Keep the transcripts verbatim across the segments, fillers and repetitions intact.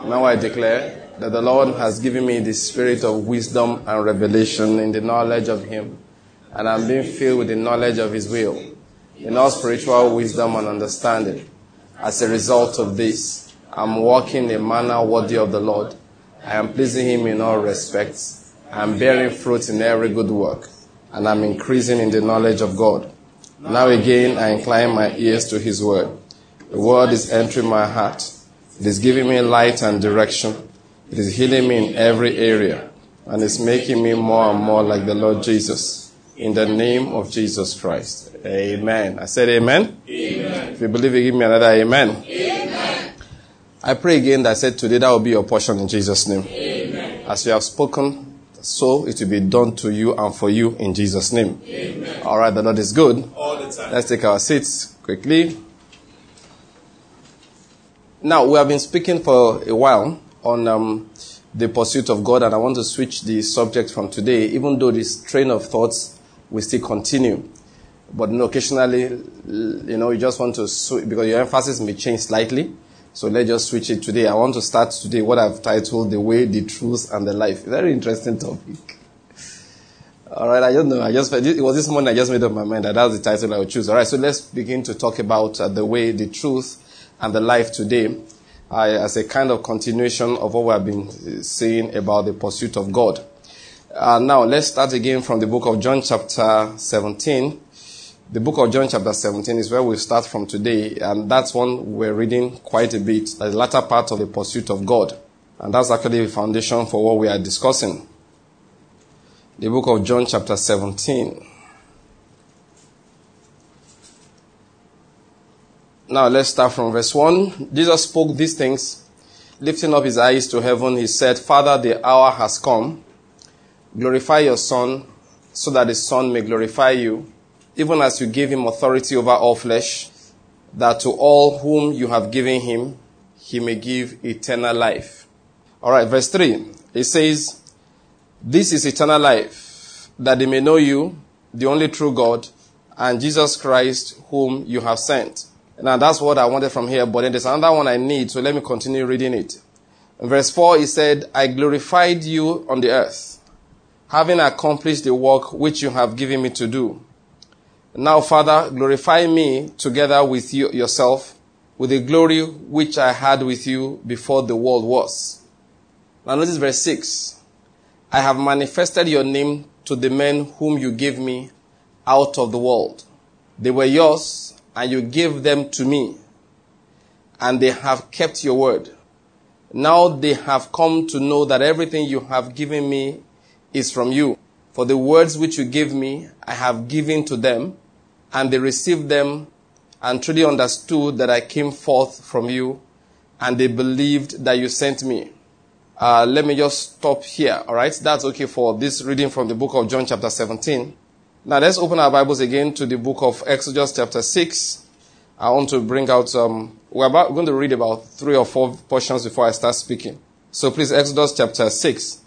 Now I declare that the Lord has given me the spirit of wisdom and revelation in the knowledge of Him, and I'm being filled with the knowledge of His will, in all spiritual wisdom and understanding. As a result of this, I'm walking in a manner worthy of the Lord. I am pleasing Him in all respects. I am bearing fruit in every good work, and I'm increasing in the knowledge of God. Now again, I incline my ears to His word. The word is entering my heart. It is giving me light and direction. It is healing me in every area, and it's making me more and more like the Lord Jesus. In the name of Jesus Christ. Amen. I said amen. Amen. If you believe it, give me another amen. Amen. I pray again that I said today that will be your portion in Jesus' name. Amen. As you have spoken, so it will be done to you and for you in Jesus' name. Amen. All right, the Lord is good. All the time. Let's take our seats quickly. Now, we have been speaking for a while on um, the pursuit of God, and I want to switch the subject from today, even though this train of thoughts will still continue. But you know, occasionally, you know, you just want to switch, because your emphasis may change slightly. So let's just switch it today. I want to start today what I've titled The Way, the Truth, and the Life. Very interesting topic. All right, I don't know. I just, it was this morning I just made up my mind that that's the title I would choose. All right, so let's begin to talk about uh, the way, the truth, and the life today, uh, as a kind of continuation of what we have been saying about the pursuit of God. Uh, now, let's start again from the book of John chapter seventeen. The book of John chapter seventeen is where we start from today, and that's one we're reading quite a bit, the latter part of the pursuit of God. And that's actually the foundation for what we are discussing. The book of John chapter seventeen. Now let's start from verse one. Jesus spoke these things, lifting up his eyes to heaven. He said, Father, the hour has come. Glorify your Son, so that the Son may glorify you, even as you gave him authority over all flesh, that to all whom you have given him, he may give eternal life. All right, verse three. It says, this is eternal life, that they may know you, the only true God, and Jesus Christ, whom you have sent. Now, that's what I wanted from here, but then there's another one I need, so let me continue reading it. In verse four, he said, I glorified you on the earth, having accomplished the work which you have given me to do. Now, Father, glorify me together with you yourself, with the glory which I had with you before the world was. Now, notice verse six. I have manifested your name to the men whom you gave me out of the world. They were yours, and you gave them to me, and they have kept your word. Now they have come to know that everything you have given me is from you. For the words which you gave me, I have given to them, and they received them, and truly understood that I came forth from you, and they believed that you sent me. Uh, let me just stop here, all right? That's okay for this reading from the book of John chapter seventeen. Now let's open our Bibles again to the book of Exodus chapter six. I want to bring out, um, we're about, going to read about three or four portions before I start speaking. So please, Exodus chapter six.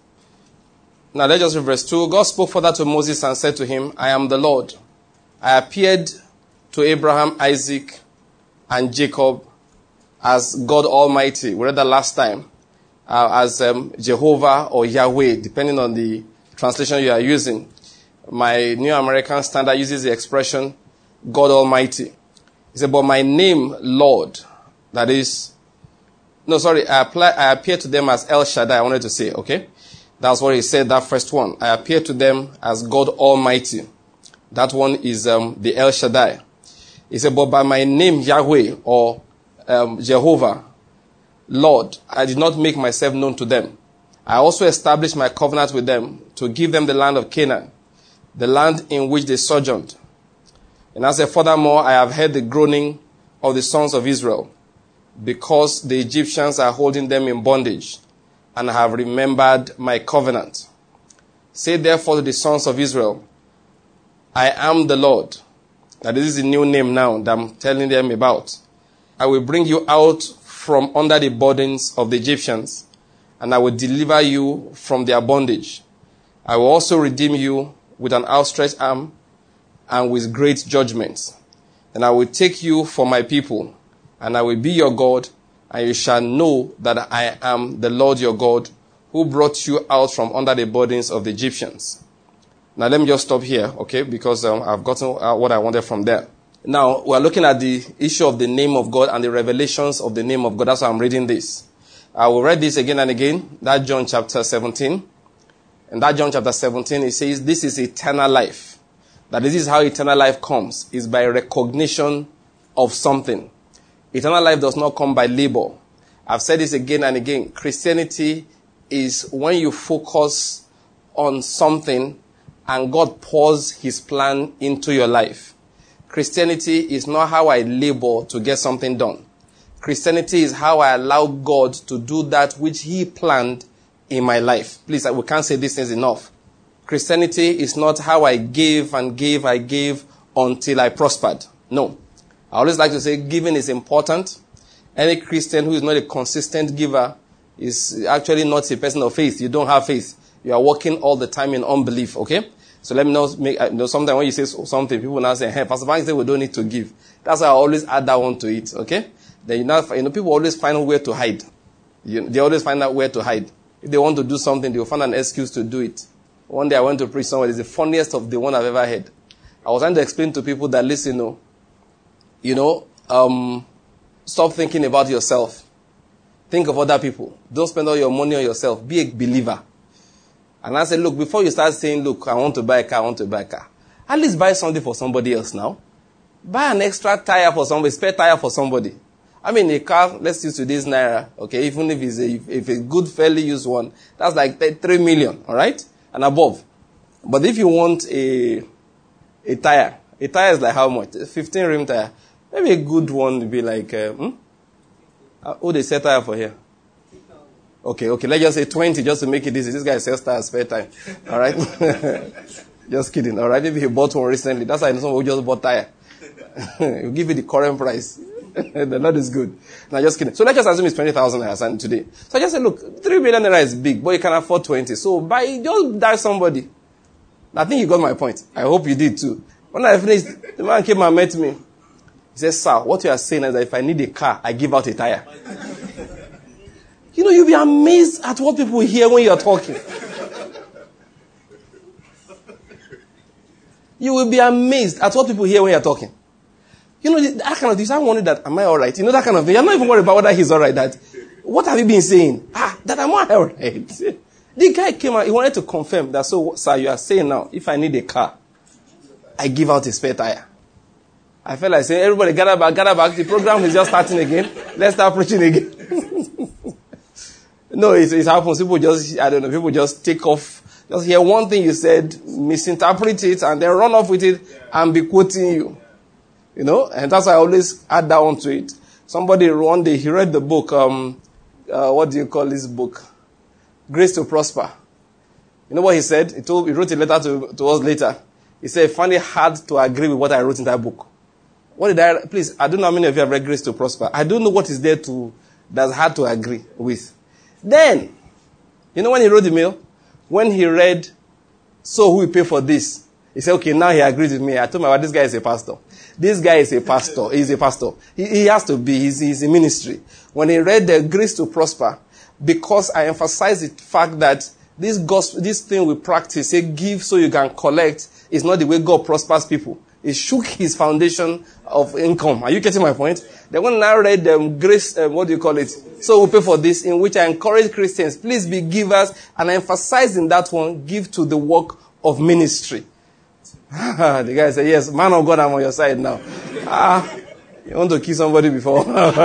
Now let's just read verse two. God spoke further to Moses and said to him, I am the Lord. I appeared to Abraham, Isaac, and Jacob as God Almighty. We read that last time. Uh, as um, Jehovah or Yahweh, depending on the translation you are using. My New American Standard uses the expression God Almighty. He said, but my name, Lord, that is, no, sorry, I, apply, I appear to them as El Shaddai, I wanted to say, okay? That's what he said, that first one. I appear to them as God Almighty. That one is um, the El Shaddai. He said, but by my name, Yahweh, or um, Jehovah, Lord, I did not make myself known to them. I also established my covenant with them to give them the land of Canaan, the land in which they sojourned. And I said, furthermore, I have heard the groaning of the sons of Israel, because the Egyptians are holding them in bondage, and I have remembered my covenant. Say therefore to the sons of Israel, I am the Lord. Now this is a new name now that I'm telling them about. I will bring you out from under the burdens of the Egyptians, and I will deliver you from their bondage. I will also redeem you with an outstretched arm and with great judgments. And I will take you for my people, and I will be your God, and you shall know that I am the Lord your God, who brought you out from under the burdens of the Egyptians. Now let me just stop here, okay, because um, I've gotten uh, what I wanted from there. Now, we're looking at the issue of the name of God and the revelations of the name of God. That's why I'm reading this. I will read this again and again. That John chapter seventeen. In that John chapter seventeen, it says, this is eternal life. That this is how eternal life comes, is by recognition of something. Eternal life does not come by labor. I've said this again and again. Christianity is when you focus on something and God pours his plan into your life. Christianity is not how I labor to get something done. Christianity is how I allow God to do that which he planned in my life. Please, we can't say these things enough. Christianity is not how I gave and gave, I gave until I prospered. No. I always like to say giving is important. Any Christian who is not a consistent giver is actually not a person of faith. You don't have faith. You are walking all the time in unbelief, okay? So let me know, make, you know, sometimes when you say something, people now say, hey, Pastor Frank said we don't need to give. That's why I always add that one to it, okay? Then you know, you know, people always find out where to hide. You, they always find out where to hide. If they want to do something, they will find an excuse to do it. One day I went to preach somewhere. It's the funniest of the one I've ever heard. I was trying to explain to people that, listen, you know, you know, um, stop thinking about yourself. Think of other people. Don't spend all your money on yourself. Be a believer. And I said, look, before you start saying, look, I want to buy a car, I want to buy a car, at least buy something for somebody else now. Buy an extra tire for somebody, spare tire for somebody. I mean, a car, let's use today's Naira, okay, even if it's a, if a good, fairly used one, that's like three million, all right, and above. But if you want a a tire, a tire is like how much? fifteen rim tire. Maybe a good one would be like, uh, hmm? uh, oh, they sell tire for here. Okay, okay, let's just say twenty just to make it easy. This guy sells tires spare time, all right? Just kidding, all right? Maybe he bought one recently. That's why someone who just bought tire. He'll give you the current price. The Lord is good. Now, just kidding. So let's just assume it's twenty thousand naira today. So I just said, look, three million naira is big, but you can afford twenty. So buy, just die somebody. I think you got my point. I hope you did too. When I finished, the man came and met me. He said, sir, what you are saying is that if I need a car, I give out a tire. You know, you'll be amazed at what people hear when you're talking. You will be amazed at what people hear when you're talking. You know, that kind of thing. I wonder that, am I all right? You know, that kind of thing. You're not even worried about whether he's all right. That, what have you been saying? Ah, that I'm all right. The guy came out, he wanted to confirm that, so, sir, you are saying now, if I need a car, I give out a spare tire. I felt like saying, everybody gather back, gather back. The program is just starting again. Let's start preaching again. No, it, it happens. People just, I don't know, people just take off, just hear one thing you said, misinterpret it, and then run off with it and be quoting you. You know, and that's why I always add that one to it. Somebody one day, he read the book, um, uh, what do you call this book? Grace to Prosper. You know what he said? He told, he wrote a letter to, to us later. He said, I find it hard to agree with what I wrote in that book. What did I, please, I don't know how many of you have read Grace to Prosper. I don't know what is there to, that's hard to agree with. Then, you know when he wrote the mail? When he read, so who will pay for this? He said, okay, now he agrees with me. I told my wife, this guy is a pastor. This guy is a pastor. He's a pastor. He, he has to be. He's, he's in ministry. When he read the Grace to Prosper, because I emphasize the fact that this gospel, this thing we practice, say give so you can collect, is not the way God prospers people. It shook his foundation of income. Are you getting my point? Then when I read the um, Grace, um, what do you call it? So we pay for this, in which I encourage Christians, please be givers, and I emphasize in that one, give to the work of ministry. The guy said, yes, man of God, I'm on your side now. Ah, you want to kill somebody before?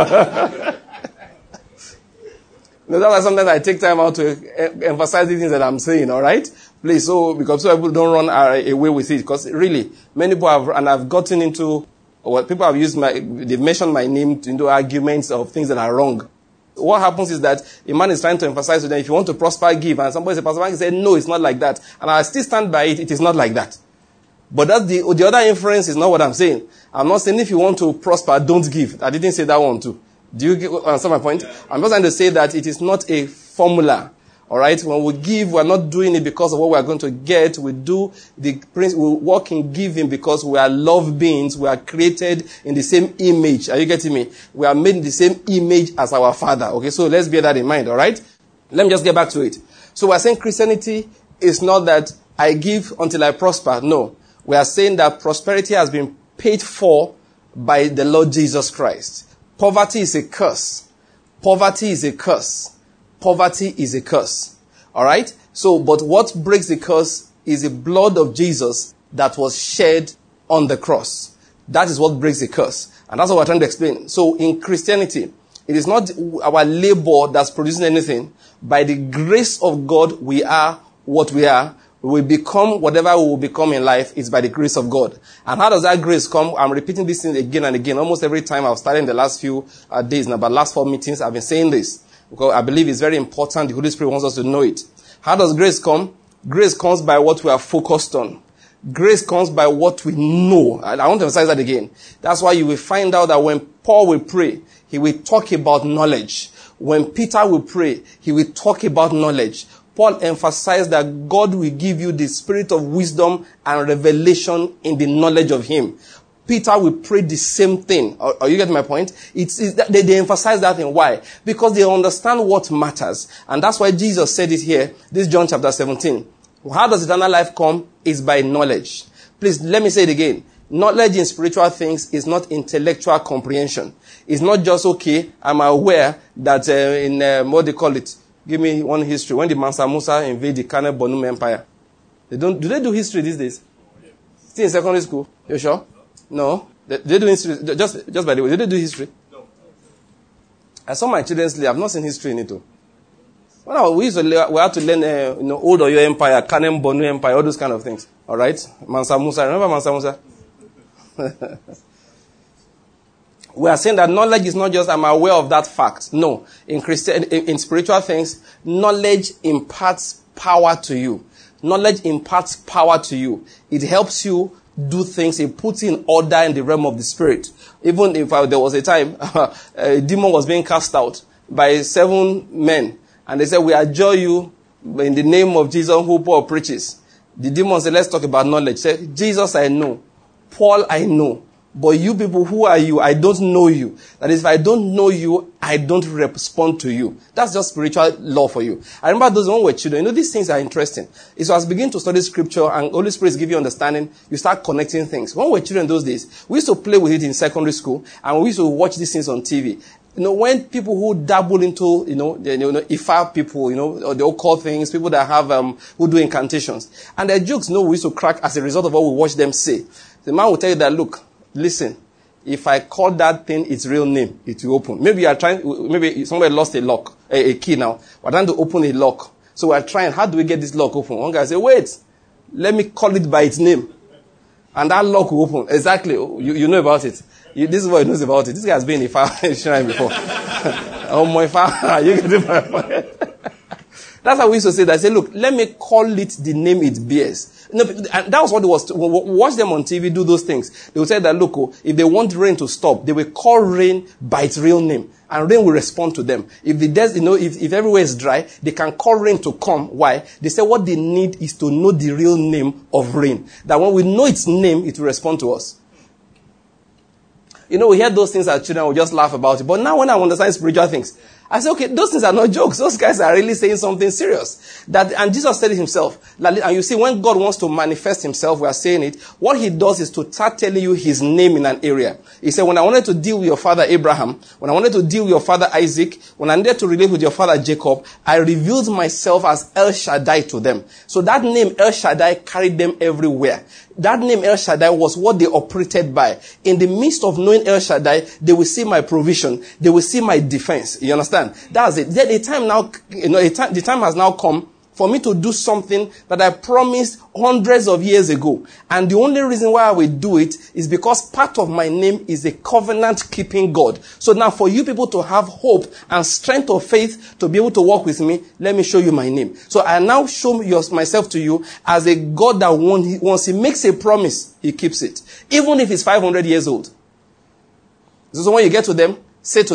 No, that's why sometimes I take time out to emphasize the things that I'm saying, all right? Please, so, because so people don't run away with it. Because really, many people have, and I've gotten into, what people have used my, they've mentioned my name into arguments of things that are wrong. What happens is that a man is trying to emphasize to them, if you want to prosper, give. And somebody says, Pastor Frank said, no, it's not like that. And I still stand by it, it is not like that. But that's the, the other inference is not what I'm saying. I'm not saying if you want to prosper, don't give. I didn't say that one too. Do you understand my point? Yeah. I'm just trying to say that it is not a formula All right. When we give, we're not doing it because of what we're going to get. We do the prince. We walk in giving because we are love beings. We are created in the same image. Are you getting me? We are made in the same image as our Father. Okay. So let's bear that in mind. All right. Let me just get back to it. So we're saying Christianity is not that I give until I prosper. No. We are saying that prosperity has been paid for by the Lord Jesus Christ. Poverty is a curse. Poverty is a curse. Poverty is a curse. Alright? So, but what breaks the curse is the blood of Jesus that was shed on the cross. That is what breaks the curse. And that's what we're trying to explain. So, in Christianity, it is not our labor that's producing anything. By the grace of God, we are what we are. We become whatever we will become in life. It's by the grace of God. And how does that grace come? I'm repeating this thing again and again. Almost every time I've started in the last few uh, days, now, but last four meetings, I've been saying this. Because I believe it's very important. The Holy Spirit wants us to know it. How does grace come? Grace comes by what we are focused on. Grace comes by what we know. I, I want to emphasize that again. That's why you will find out that when Paul will pray, he will talk about knowledge. When Peter will pray, he will talk about knowledge. Paul emphasized that God will give you the spirit of wisdom and revelation in the knowledge of him. Peter will pray the same thing. Are, are you getting my point? It's, it's they, they emphasize that thing. Why? Because they understand what matters. And that's why Jesus said it here. This John chapter seventeen. How does eternal life come? It's by knowledge. Please, let me say it again. Knowledge in spiritual things is not intellectual comprehension. It's not just, okay, I'm aware that uh, in, uh, what they call it, give me one history. When did Mansa Musa invade the Kane Bonum Empire? They don't, do they do history these days? Still in secondary school? You sure? No. They, they do history. Just, just by the way, did they do history? No. I saw my children sleep. I've not seen history in it too. When I, we used to learn, we had to learn, uh, you know, Old Oyo Empire, Kanem Bonu Empire, all those kind of things. All right. Mansa Musa. Remember Mansa Musa? We are saying that knowledge is not just I'm aware of that fact. No. In Christian, in, in spiritual things, knowledge imparts power to you. Knowledge imparts power to you. It helps you do things. It puts in order in the realm of the spirit. Even if uh, there was a time a demon was being cast out by seven men, and they said, "We adjure you in the name of Jesus who Paul preaches." The demon said, "Let's talk about knowledge." Say, "Jesus, I know. Paul, I know. But you people, who are you? I don't know you. That is, if I don't know you, I don't respond to you." That's just spiritual law for you. I remember those when we were children. You know, these things are interesting. It's as begin to study scripture and Holy Spirit give you understanding, you start connecting things. When we were children those days, we used to play with it in secondary school and we used to watch these things on T V. You know, when people who dabble into, you know, the, you know, Ifa people, you know, or the occult things, people that have, um, who do incantations. And their jokes, you know, we used to crack as a result of what we watch them say. The man will tell you that, look, listen, if I call that thing its real name, it will open. Maybe you are trying, maybe somebody lost a lock, a, a key now. We're trying to open a lock. So we're trying, how do we get this lock open? One guy say, wait, let me call it by its name. And that lock will open. Exactly. You, you know about it. You, this is what he knows about it. This guy has been in a shrine before. Oh my father, you get it my point. That's how we used to say that. I say, look, let me call it the name it bears. No, and that was what it was. Watch them on T V do those things. They will say that, look, oh, if they want rain to stop, they will call rain by its real name. And rain will respond to them. If the desert, you know, if, if everywhere is dry, they can call rain to come. Why? They say what they need is to know the real name of rain. That when we know its name, it will respond to us. You know, we hear those things as children, we just laugh about it. But now when I understand spiritual things, I say, okay, those things are not jokes. Those guys are really saying something serious. That, and Jesus said it himself. And you see, when God wants to manifest himself, we are saying it, what he does is to start telling you his name in an area. He said, when I wanted to deal with your father Abraham, when I wanted to deal with your father Isaac, when I needed to relate with your father Jacob, I revealed myself as El Shaddai to them. So that name El Shaddai carried them everywhere. That name El Shaddai was what they operated by. In the midst of knowing El Shaddai, they will see my provision. They will see my defense. You understand? That's it. Then the time now, you know, time, the time has now come for me to do something that I promised hundreds of years ago. And the only reason why I will do it is because part of my name is a covenant-keeping God. So now for you people to have hope and strength of faith to be able to walk with me, let me show you my name. So I now show myself to you as a God that once he makes a promise, he keeps it. Even if it's five hundred years old. So when you get to them, say to them,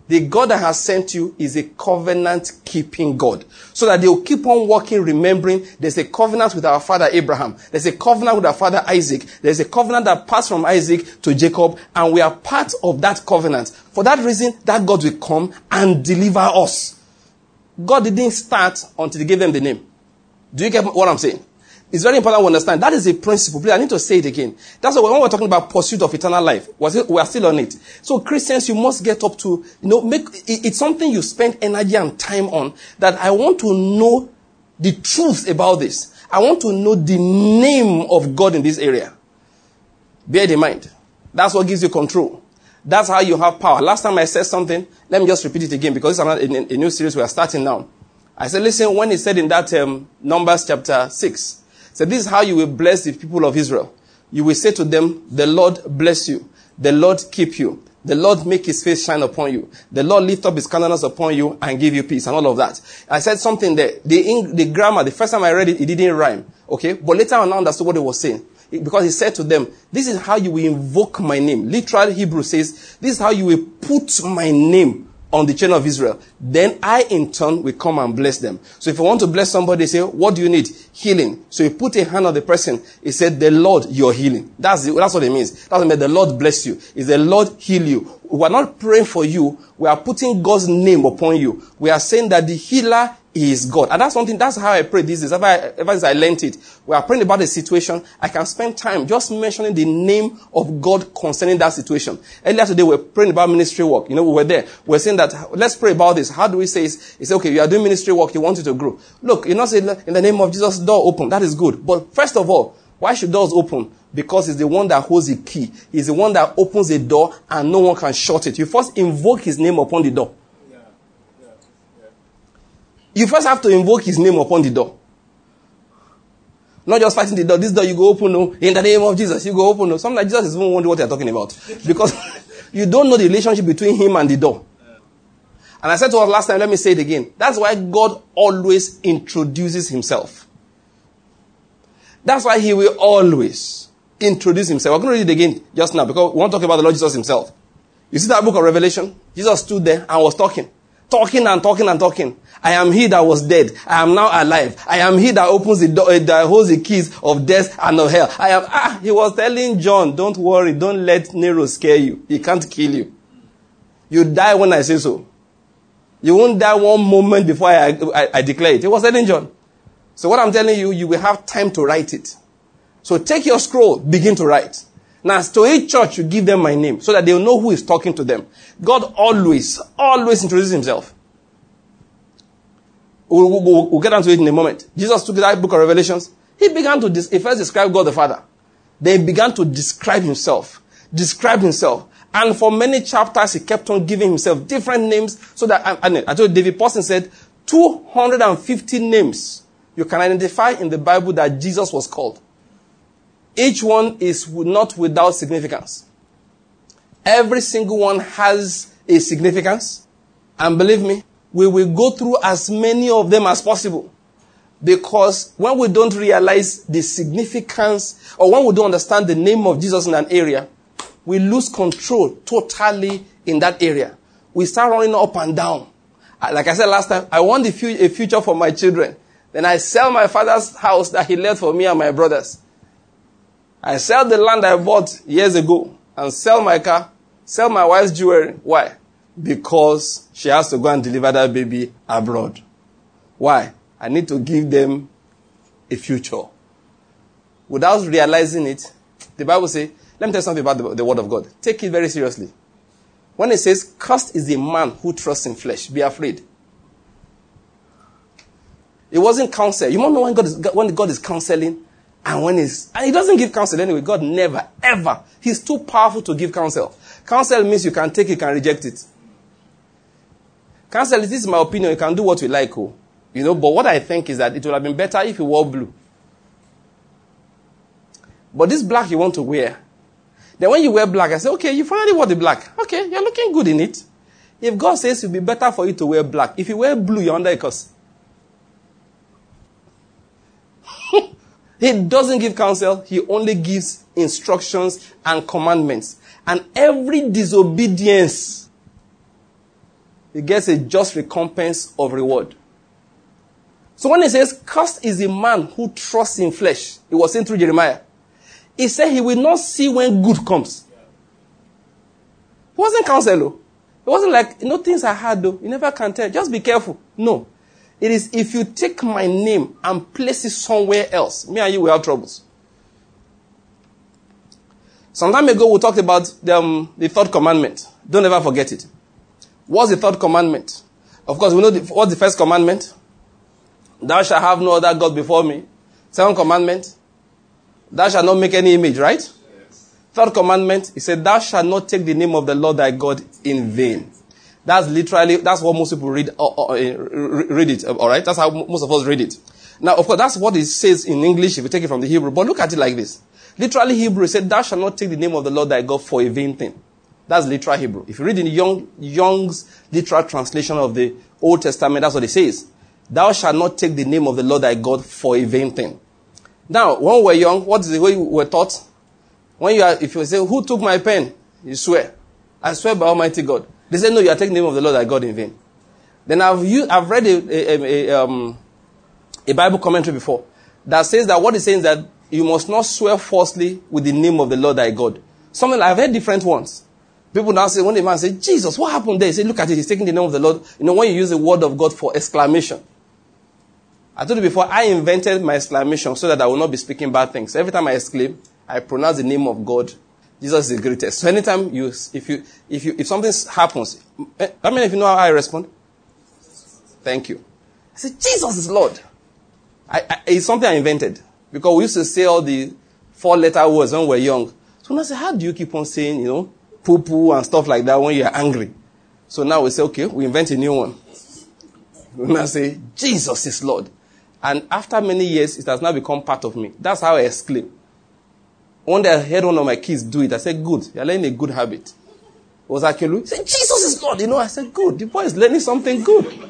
The God that has sent you is a covenant-keeping God. So that they will keep on walking, remembering there's a covenant with our father Abraham. There's a covenant with our father Isaac. There's a covenant that passed from Isaac to Jacob. And we are part of that covenant. For that reason, that God will come and deliver us. God didn't start until he gave them the name. Do you get what I'm saying? It's very important to understand. That is a principle. Please, I need to say it again. That's why when we're talking about pursuit of eternal life, we are still on it. So Christians, you must get up to, you know, make, it's something you spend energy and time on, that I want to know the truth about this. I want to know the name of God in this area. Bear it in mind. That's what gives you control. That's how you have power. Last time I said something, let me just repeat it again, because it's a, a new series we are starting now. I said, listen, when he said in that um, Numbers chapter six, so this is how you will bless the people of Israel. You will say to them, the Lord bless you. The Lord keep you. The Lord make his face shine upon you. The Lord lift up his countenance upon you and give you peace, and all of that. I said something there. The, the grammar, the first time I read it, it didn't rhyme. Okay? But later on I understood what he was saying. It, because he said to them, this is how you will invoke my name. Literal Hebrew says, this is how you will put my name on the children of Israel. Then I, in turn, will come and bless them. So if you want to bless somebody, say, what do you need? Healing. So you put a hand on the person. He said, the Lord, your healing. That's, the, that's what it means. That's what it means. The Lord bless you. It's the Lord heal you. We are not praying for you. We are putting God's name upon you. We are saying that the healer is God. And that's something, that's how I pray this is. Ever, ever since I learned it, we are praying about a situation. I can spend time just mentioning the name of God concerning that situation. Earlier today, we were praying about ministry work. You know, we were there. We were saying that, let's pray about this. How do we say it? He said, okay, you are doing ministry work. You want it to grow. Look, you're not saying, in the name of Jesus, door open. That is good. But first of all, why should doors open? Because he's the one that holds the key. He's the one that opens the door and no one can shut it. You first invoke his name upon the door. Yeah. Yeah. Yeah. You first have to invoke his name upon the door. Not just fighting the door. This door you go open, no. In the name of Jesus, you go open, no. Sometimes Jesus is even wondering what you're talking about. Because you don't know the relationship between him and the door. And I said to us last time, let me say it again. That's why God always introduces himself. That's why he will always introduce himself. We're going to read it again just now because we want to talk about the Lord Jesus himself. You see that book of Revelation? Jesus stood there and was talking. Talking and talking and talking. I am he that was dead. I am now alive. I am he that opens the door, uh, that holds the keys of death and of hell. I am, ah, he was telling John, don't worry, don't let Nero scare you. He can't kill you. You die when I say so. You won't die one moment before I, I, I declare it. He was telling John. So what I'm telling you, you will have time to write it. So take your scroll, begin to write. Now, to each church, you give them my name so that they'll know who is talking to them. God always, always introduces himself. We'll, we'll, we'll get onto it in a moment. Jesus took that book of Revelations. He began to, dis- he first describe God the Father. Then he began to describe himself. Describe himself. And for many chapters, he kept on giving himself different names. So that, I, I, I told David Paulson said, two hundred fifty names you can identify in the Bible that Jesus was called. Each one is not without significance. Every single one has a significance. And believe me, we will go through as many of them as possible. Because when we don't realize the significance, or when we don't understand the name of Jesus in an area, we lose control totally in that area. We start running up and down. Like I said last time, I want a future for my children. Then I sell my father's house that he left for me and my brothers. I sell the land I bought years ago and sell my car, sell my wife's jewelry. Why? Because she has to go and deliver that baby abroad. Why? I need to give them a future. Without realizing it, the Bible says, let me tell you something about the, the word of God. Take it very seriously. When it says, cursed is the man who trusts in flesh, be afraid. It wasn't counsel. You remember when God is, when God is counseling and when he's, and he doesn't give counsel anyway. God never, ever. He's too powerful to give counsel. Counsel means you can take it, you can reject it. Counsel, this is my opinion. You can do what you like. Oh. You know, but what I think is that it would have been better if you wore blue. But this black you want to wear. Then when you wear black, I say, okay, you finally wore the black. Okay, you're looking good in it. If God says it would be better for you to wear black, if you wear blue, you're under a curse. He doesn't give counsel. He only gives instructions and commandments. And every disobedience he gets a just recompense of reward. So when he says, cursed is the man who trusts in flesh, it was saying through Jeremiah, he said he will not see when good comes. It wasn't counsel, though. It wasn't like, you know, things are hard, though. You never can tell. Just be careful. No. It is if you take my name and place it somewhere else, me and you will have troubles. Some time ago, we talked about the, um, the third commandment. Don't ever forget it. What's the third commandment? Of course, we know the, what's the first commandment? Thou shalt have no other God before me. Second commandment, thou shalt not make any image, right? Yes. Third commandment, he said, thou shalt not take the name of the Lord thy God in vain. That's literally, that's what most people read, uh, uh, read it, all right? That's how most of us read it. Now, of course, that's what it says in English if you take it from the Hebrew. But look at it like this. Literally Hebrew said, thou shalt not take the name of the Lord thy God for a vain thing. That's literal Hebrew. If you read in Young, Young's literal translation of the Old Testament, that's what it says. Thou shalt not take the name of the Lord thy God for a vain thing. Now, when we were young, what is the way we were taught? When you are, if you say, who took my pen? You swear. I swear by Almighty God. They say, no, you are taking the name of the Lord thy God in vain. Then I've used, I've read a, a, a, um, a Bible commentary before that says that what it's saying is that you must not swear falsely with the name of the Lord thy God. Something like, I've heard different ones. People now say, when the man says, Jesus, what happened there? He said, look at it, he's taking the name of the Lord. You know, when you use the word of God for exclamation. I told you before, I invented my exclamation so that I will not be speaking bad things. So every time I exclaim, I pronounce the name of God. Jesus is the greatest. So anytime you, if you, if you, if something happens, how many of you know how I respond? Thank you. I said, Jesus is Lord. I, I, it's something I invented. Because we used to say all the four-letter words when we were young. So now I say, how do you keep on saying, you know, poo-poo and stuff like that when you're angry? So now we say, okay, we invent a new one. We now say, Jesus is Lord. And after many years, it has now become part of me. That's how I exclaim. One day I heard one of my kids do it. I said, good. You're learning a good habit. It was Akelu. He said, Jesus is Lord. You know, I said, good. The boy is learning something good.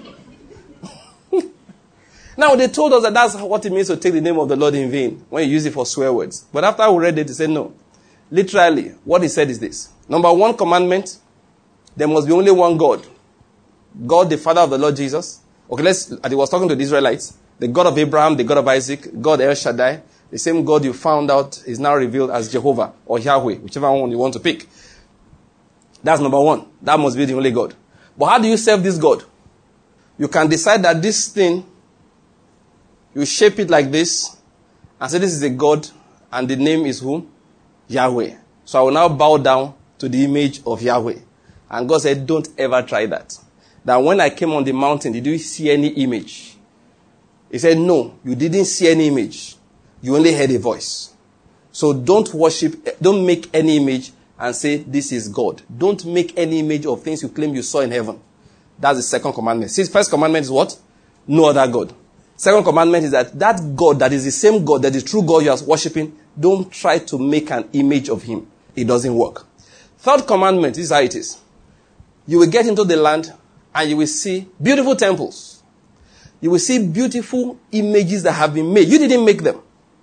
Now, they told us that that's what it means to take the name of the Lord in vain when you use it for swear words. But after we read it, they said, no. Literally, what he said is this. Number one commandment, there must be only one God. God, the Father of the Lord Jesus. Okay, let's, he was talking to the Israelites. The God of Abraham, the God of Isaac, God El Shaddai. The same God you found out is now revealed as Jehovah or Yahweh, whichever one you want to pick. That's number one. That must be the only God. But how do you serve this God? You can decide that this thing, you shape it like this, and say this is a God, and the name is who? Yahweh. So I will now bow down to the image of Yahweh. And God said, don't ever try that. That when I came on the mountain, did you see any image? He said, no, you didn't see any image. You only heard a voice. So don't worship, don't make any image and say, this is God. Don't make any image of things you claim you saw in heaven. That's the second commandment. See, first commandment is what? No other God. Second commandment is that that God that is the same God, that is true God you are worshiping, don't try to make an image of him. It doesn't work. Third commandment, this is how it is. You will get into the land and you will see beautiful temples. You will see beautiful images that have been made. You didn't make them.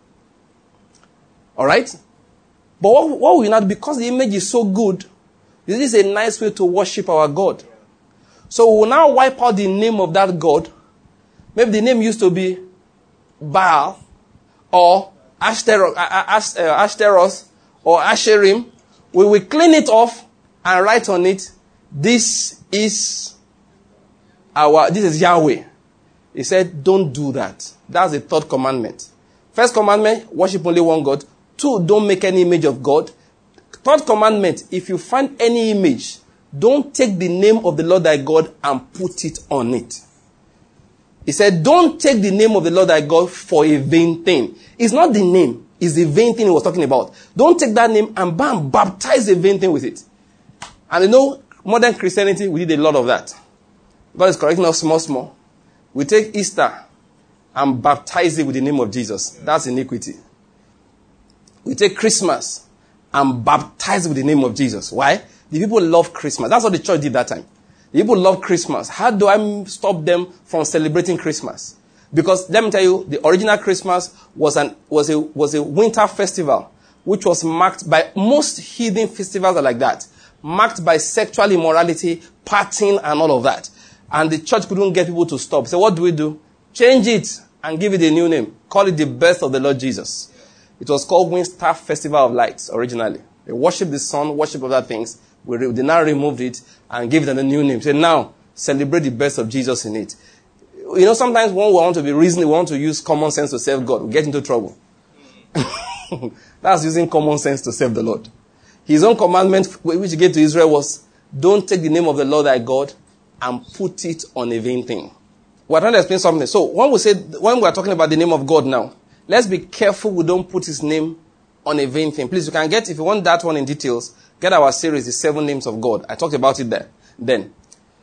All right? But what, what will you not? Because the image is so good, this is a nice way to worship our God. So we will now wipe out the name of that God. Maybe the name used to be Baal or Ashtaroth, Ashtaroth or Asherim. We will clean it off and write on it, this is our, this is Yahweh. He said, don't do that. That's the third commandment. First commandment, worship only one God. Two, don't make any image of God. Third commandment, if you find any image, don't take the name of the Lord thy God and put it on it. He said, don't take the name of the Lord thy God for a vain thing. It's not the name. It's the vain thing he was talking about. Don't take that name and bam, baptize the vain thing with it. And you know, modern Christianity, we did a lot of that. God is correcting us small, small. We take Easter and baptize it with the name of Jesus. That's iniquity. We take Christmas and baptize it with the name of Jesus. Why? The people love Christmas. That's what the church did that time. The people love Christmas. How do I stop them from celebrating Christmas? Because let me tell you, the original Christmas was an was a was a winter festival, which was marked by most heathen festivals are like that, marked by sexual immorality, partying, and all of that. And the church couldn't get people to stop. So what do we do? Change it and give it a new name. Call it the birth of the Lord Jesus. It was called Winter Festival of Lights originally. They worship the sun, worship other things. We re- they now removed it and gave it a new name. So now, celebrate the birth of Jesus in it. You know, sometimes when we want to be reasonable, we want to use common sense to serve God. We get into trouble. That's using common sense to serve the Lord. His own commandment, which he gave to Israel, was, don't take the name of the Lord thy God and put it on a vain thing. We're trying to explain something. So when we say, when we're talking about the name of God now, let's be careful we don't put his name on a vain thing. Please, you can get, if you want that one in details, get our series, The Seven Names of God. I talked about it there. Then,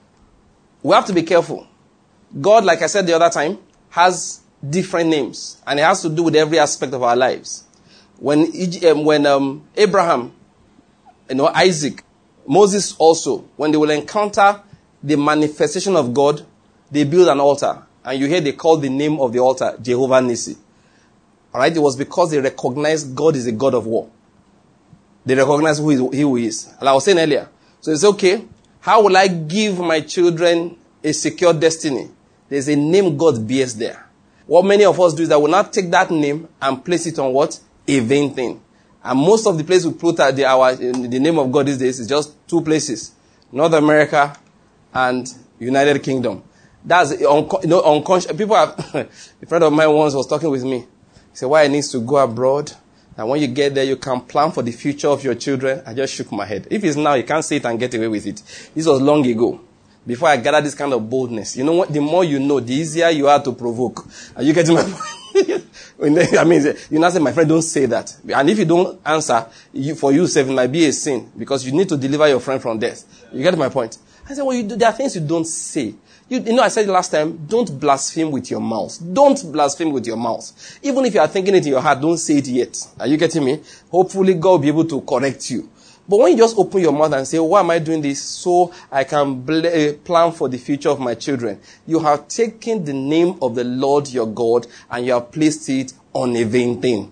we have to be careful. God, like I said the other time, has different names. And it has to do with every aspect of our lives. When, when um, Abraham, you know, Isaac, Moses also, when they will encounter the manifestation of God, they build an altar. And you hear they call the name of the altar Jehovah Nissi. Alright, it was because they recognized God is a God of war. They recognize who, is, who he is. And I was saying earlier. So it's okay. How will I give my children a secure destiny? There's a name God bears there. What many of us do is that we'll not take that name and place it on what? A vain thing. And most of the places we put the, our, the name of God these days is just two places. North America and United Kingdom. That's, you know, unconscious. People have, a friend of mine once was talking with me. He said, why I need to go abroad? And when you get there, you can plan for the future of your children. I just shook my head. If it's now, you can't say it and get away with it. This was long ago. Before I gathered this kind of boldness. You know what? The more you know, the easier you are to provoke. Are you getting my point? I mean, you now say, my friend, don't say that. And if you don't answer, you, for you, it might be a sin. Because you need to deliver your friend from death. You get my point? I said, well, you do, there are things you don't say. You, you know, I said last time, don't blaspheme with your mouth. Don't blaspheme with your mouth. Even if you are thinking it in your heart, don't say it yet. Are you getting me? Hopefully, God will be able to correct you. But when you just open your mouth and say, why am I doing this? So I can bl- plan for the future of my children. You have taken the name of the Lord your God and you have placed it on a vain thing.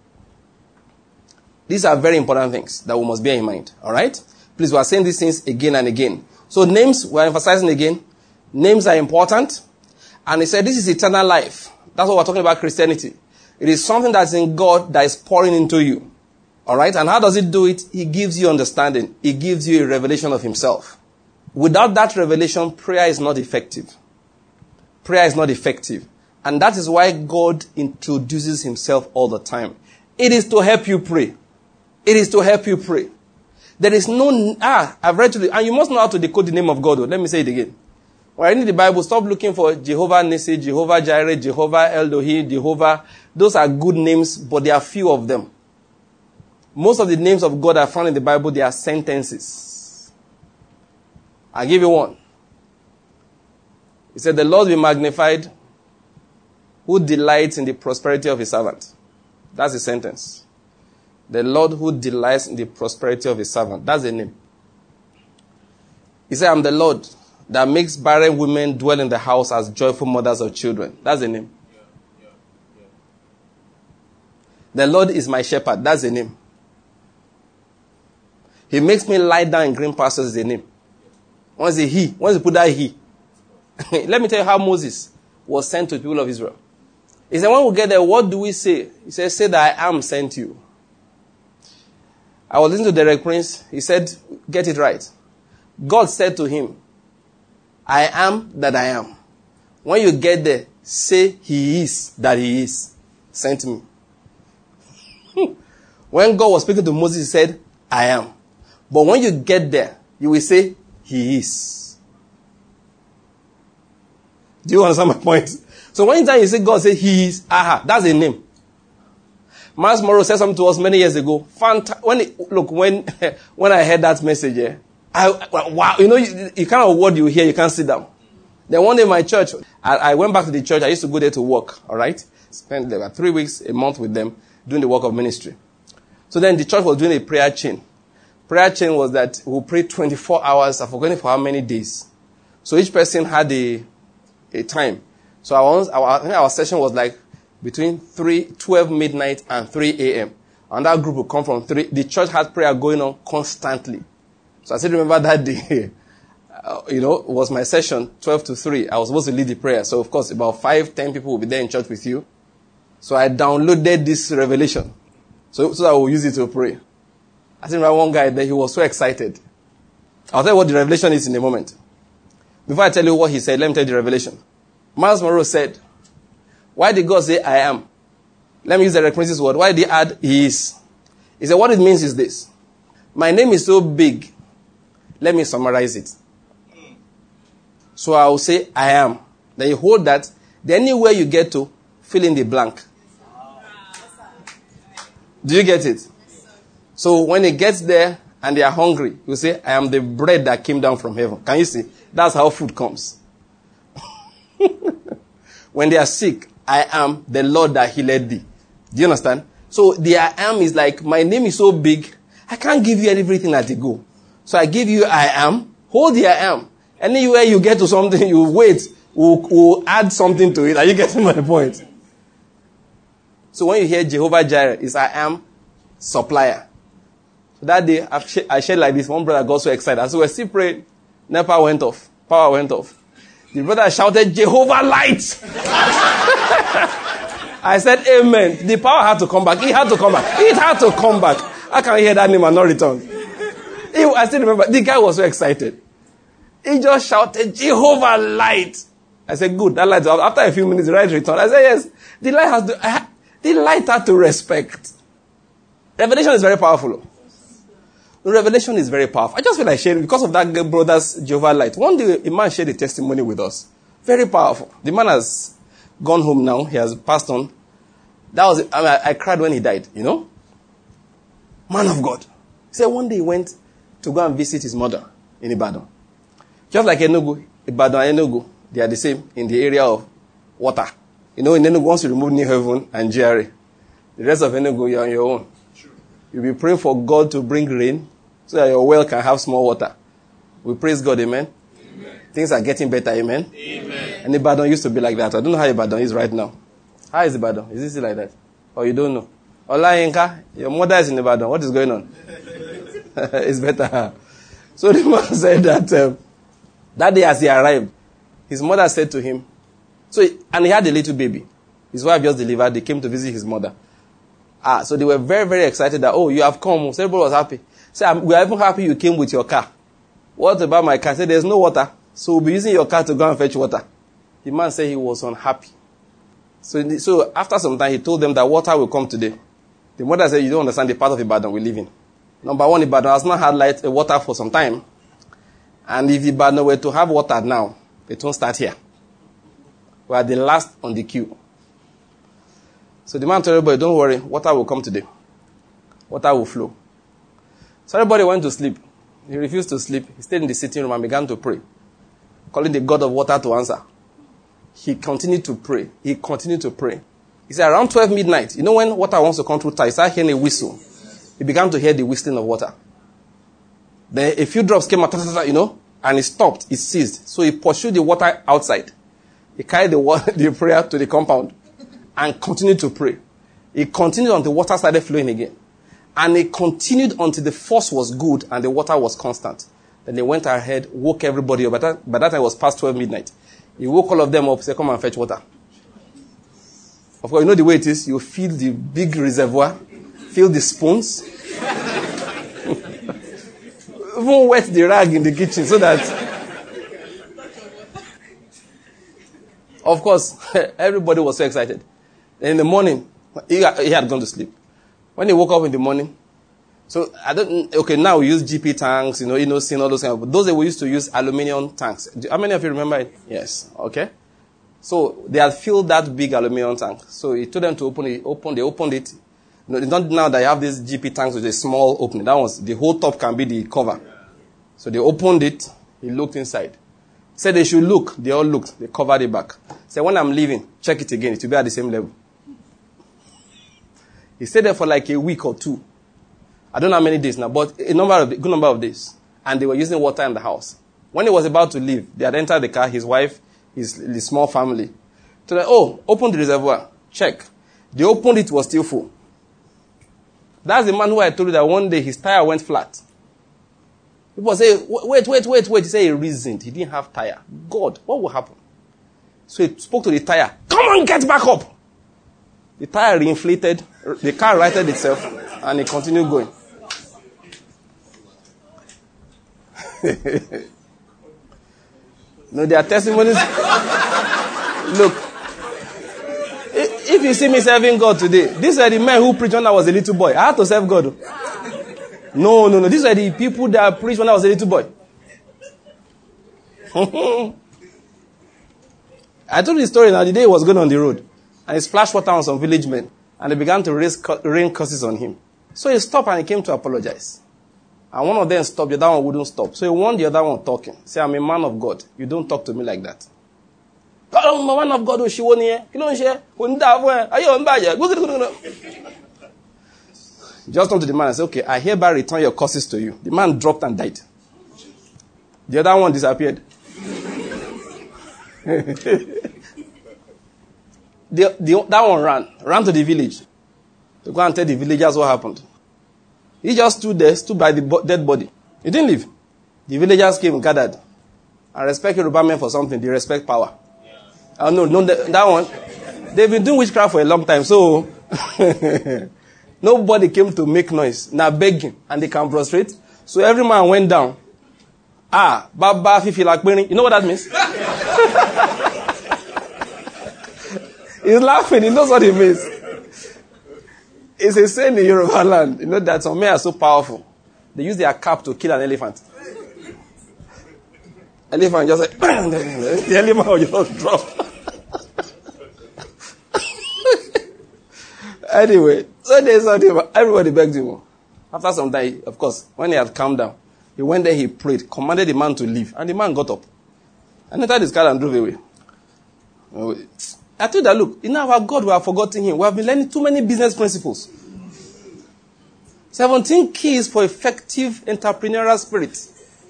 These are very important things that we must bear in mind. All right? Please, we are saying these things again and again. So names, we are emphasizing again. Names are important. And he said, this is eternal life. That's what we're talking about Christianity. It is something that's in God that is pouring into you. All right? And how does it do it? He gives you understanding. He gives you a revelation of himself. Without that revelation, prayer is not effective. Prayer is not effective. And that is why God introduces himself all the time. It is to help you pray. It is to help you pray. There is no, ah, I've read to you, and you must know how to decode the name of God. Let me say it again. When I read the Bible, stop looking for Jehovah Nissi, Jehovah Jireh, Jehovah Elohim, Jehovah. Those are good names, but there are few of them. Most of the names of God are found in the Bible, they are sentences. I'll give you one. He said, the Lord be magnified who delights in the prosperity of his servant. That's a sentence. The Lord who delights in the prosperity of his servant. That's the name. He said, I'm the Lord that makes barren women dwell in the house as joyful mothers of children. That's the name. Yeah, yeah, yeah. The Lord is my shepherd. That's the name. He makes me lie down in green pastures. Is the name. Once the he, once you put that he. Let me tell you how Moses was sent to the people of Israel. He said, when we get there, what do we say? He said, say that I am sent you. I was listening to Derek Prince. He said, get it right. God said to him, I am that I am. When you get there, say he is that he is. Sent me. When God was speaking to Moses, he said, I am. But when you get there, you will say, he is. Do you understand my point? So when you say God say he is, aha, that's a name. Miles Morrow said something to us many years ago. Fanta- when it, look, when when I heard that message, yeah, I, wow, you know, you, you kind of word you hear, you can't sit down. Then one day in my church, I, I went back to the church. I used to go there to work, all right? Spent about three weeks, a month with them, doing the work of ministry. So then the church was doing a prayer chain. Prayer chain was that we prayed twenty-four hours. I've forgotten for how many days. So each person had a a time. So our, our, I think our session was like between three, twelve midnight and three a.m. And that group would come from three. The church had prayer going on constantly. So I still remember that day. Uh, you know, it was my session, twelve to three. I was supposed to lead the prayer. So, of course, about five, ten people will be there in church with you. So I downloaded this revelation. So, so I will use it to pray. I still remember one guy there, he was so excited. I'll tell you what the revelation is in a moment. Before I tell you what he said, let me tell you the revelation. Miles Monroe said, why did God say I am? Let me use the references word. Why did he add he is? He said, what it means is this. My name is so big. Let me summarize it. So I will say I am. Then you hold that. Then anywhere you get to, fill in the blank. Do you get it? So when it gets there and they are hungry, you say, I am the bread that came down from heaven. Can you see? That's how food comes. When they are sick, I am the Lord that healed thee. Do you understand? So the I am is like, my name is so big, I can't give you everything at a go. So I give you I am, hold the I am. Anywhere you get to something, you wait, we'll, we'll add something to it. Are you getting my point? So when you hear Jehovah Jireh, it's I am supplier. So that day, I shared like this. One brother got so excited. As we were still praying, NEPA went off. Power went off. The brother shouted, Jehovah light! I said, amen. The power had to come back. It had to come back. It had to come back. I can't hear that name and not return. He, I still remember, the guy was so excited. He just shouted, Jehovah light! I said, good, that light. After a few minutes, the light returned. I said, yes, the light has to, I, the light had to respect. Revelation is very powerful. Revelation is very powerful. I just feel like sharing because of that brother's Jehovah light. One day, a man shared a testimony with us. Very powerful. The man has gone home now. He has passed on. That was, I, mean, I cried when he died, you know. Man of God. He said one day he went to go and visit his mother in Ibadan. Just like Enugu, Ibadan and Enugu, they are the same in the area of water. You know, in Enugu, once you remove New Haven and G R A, the rest of Enugu, you're on your own. You'll be praying for God to bring rain so that your well can have small water. We praise God, amen? Amen. Things are getting better, amen? Amen. And Ibadan used to be like that. I don't know how Ibadan is right now. How is Ibadan? Is it still like that? Or you don't know? Ola Yinka, your mother is in Ibadan. What is going on? It's better. So the man said that um, that day as he arrived, his mother said to him, so he, and he had a little baby. His wife just delivered. They came to visit his mother. Ah, so they were very, very excited that, oh, you have come. So everybody was happy. So we are even happy you came with your car. What about my car? I said, there's no water. So we'll be using your car to go and fetch water. The man said he was unhappy. So, so after some time, he told them that water will come today. The mother said, you don't understand the part of Ibadan we live in. Number one, Ibadan has not had light, uh, water for some time. And if Ibadan were to have water now, it won't start here. We are the last on the queue. So the man told everybody, don't worry, water will come today. Water will flow. So everybody went to sleep. He refused to sleep. He stayed in the sitting room and began to pray, calling the God of water to answer. He continued to pray. He continued to pray. He said around twelve midnight, you know when water wants to come through tight, he started hearing a whistle. He began to hear the whistling of water. Then a few drops came out, you know, and it stopped. It ceased. So he pursued the water outside. He carried the, water, the prayer to the compound and continued to pray. He continued until the water started flowing again. And he continued until the force was good and the water was constant. Then they went ahead, woke everybody up. By that, by that time it was past twelve midnight. He woke all of them up, said, come and fetch water. Of course, you know the way it is. You fill the big reservoir, fill the spoons, even wet the rag in the kitchen so that... Of course, everybody was so excited. Then in the morning, he had gone to sleep. When he woke up in the morning, so I don't, okay, now we use G P tanks, you know, you know, seeing all those kind of, but those that we used to use aluminum tanks. How many of you remember it? Yes. Okay. So they had filled that big aluminum tank. So he told them to open it, open, they opened it. You know, it's not now that you have these G P tanks with a small opening. That was, the whole top can be the cover. So they opened it, he looked inside. Said they should look, they all looked, they covered it back. Said when I'm leaving, check it again, it will be at the same level. He stayed there for like a week or two. I don't know how many days now, but a number of, a good number of days. And they were using water in the house. When he was about to leave, they had entered the car, his wife, his, his small family. So they, oh, open the reservoir. Check. They opened it, it was still full. That's the man who I told you that one day his tire went flat. People say, wait, wait, wait, wait. He said he reasoned. He didn't have tire. God, what will happen? So he spoke to the tire. Come on, get back up. The tire reinflated. The car righted itself. And it continued going. No, there are testimonies. Look, if you see me serving God today, these are the men who preached when I was a little boy. I had to serve God. No, no, no. These are the people that preached when I was a little boy. I told you the story now. The day he was going on the road, and he splashed water on some village men, and they began to raise, rain curses on him. So he stopped and he came to apologize. And one of them stopped, the other one wouldn't stop. So he warned the other one talking. Say, I'm a man of God. You don't talk to me like that. I'm a man of God. She won't hear. You don't share. Just come to the man and say, okay, I hereby return your curses to you. The man dropped and died. The other one disappeared. the, the, that one ran. Ran to the village. To go and tell the villagers what happened. He just stood there, stood by the bo- dead body. He didn't leave. The villagers came, gathered. I respect Yoruba men for something. They respect power. Oh, no, no, that, that one. They've been doing witchcraft for a long time, so nobody came to make noise. Now begging, and they can prostrate. So every man went down. Ah, Baba Fifi Lakbeni. You know what that means? He's laughing. He knows what it means. It's a saying in Yoruba land. You know that some men are so powerful. They use their cap to kill an elephant. Elephant just like, the elephant will just drop. Anyway, so there's something about, everybody begged him. After some time, of course, when he had calmed down, he went there, he prayed, commanded the man to leave, and the man got up. And entered his car and drove away. I told her, look, in our God, we have forgotten him. We have been learning too many business principles. seventeen keys for effective entrepreneurial spirit.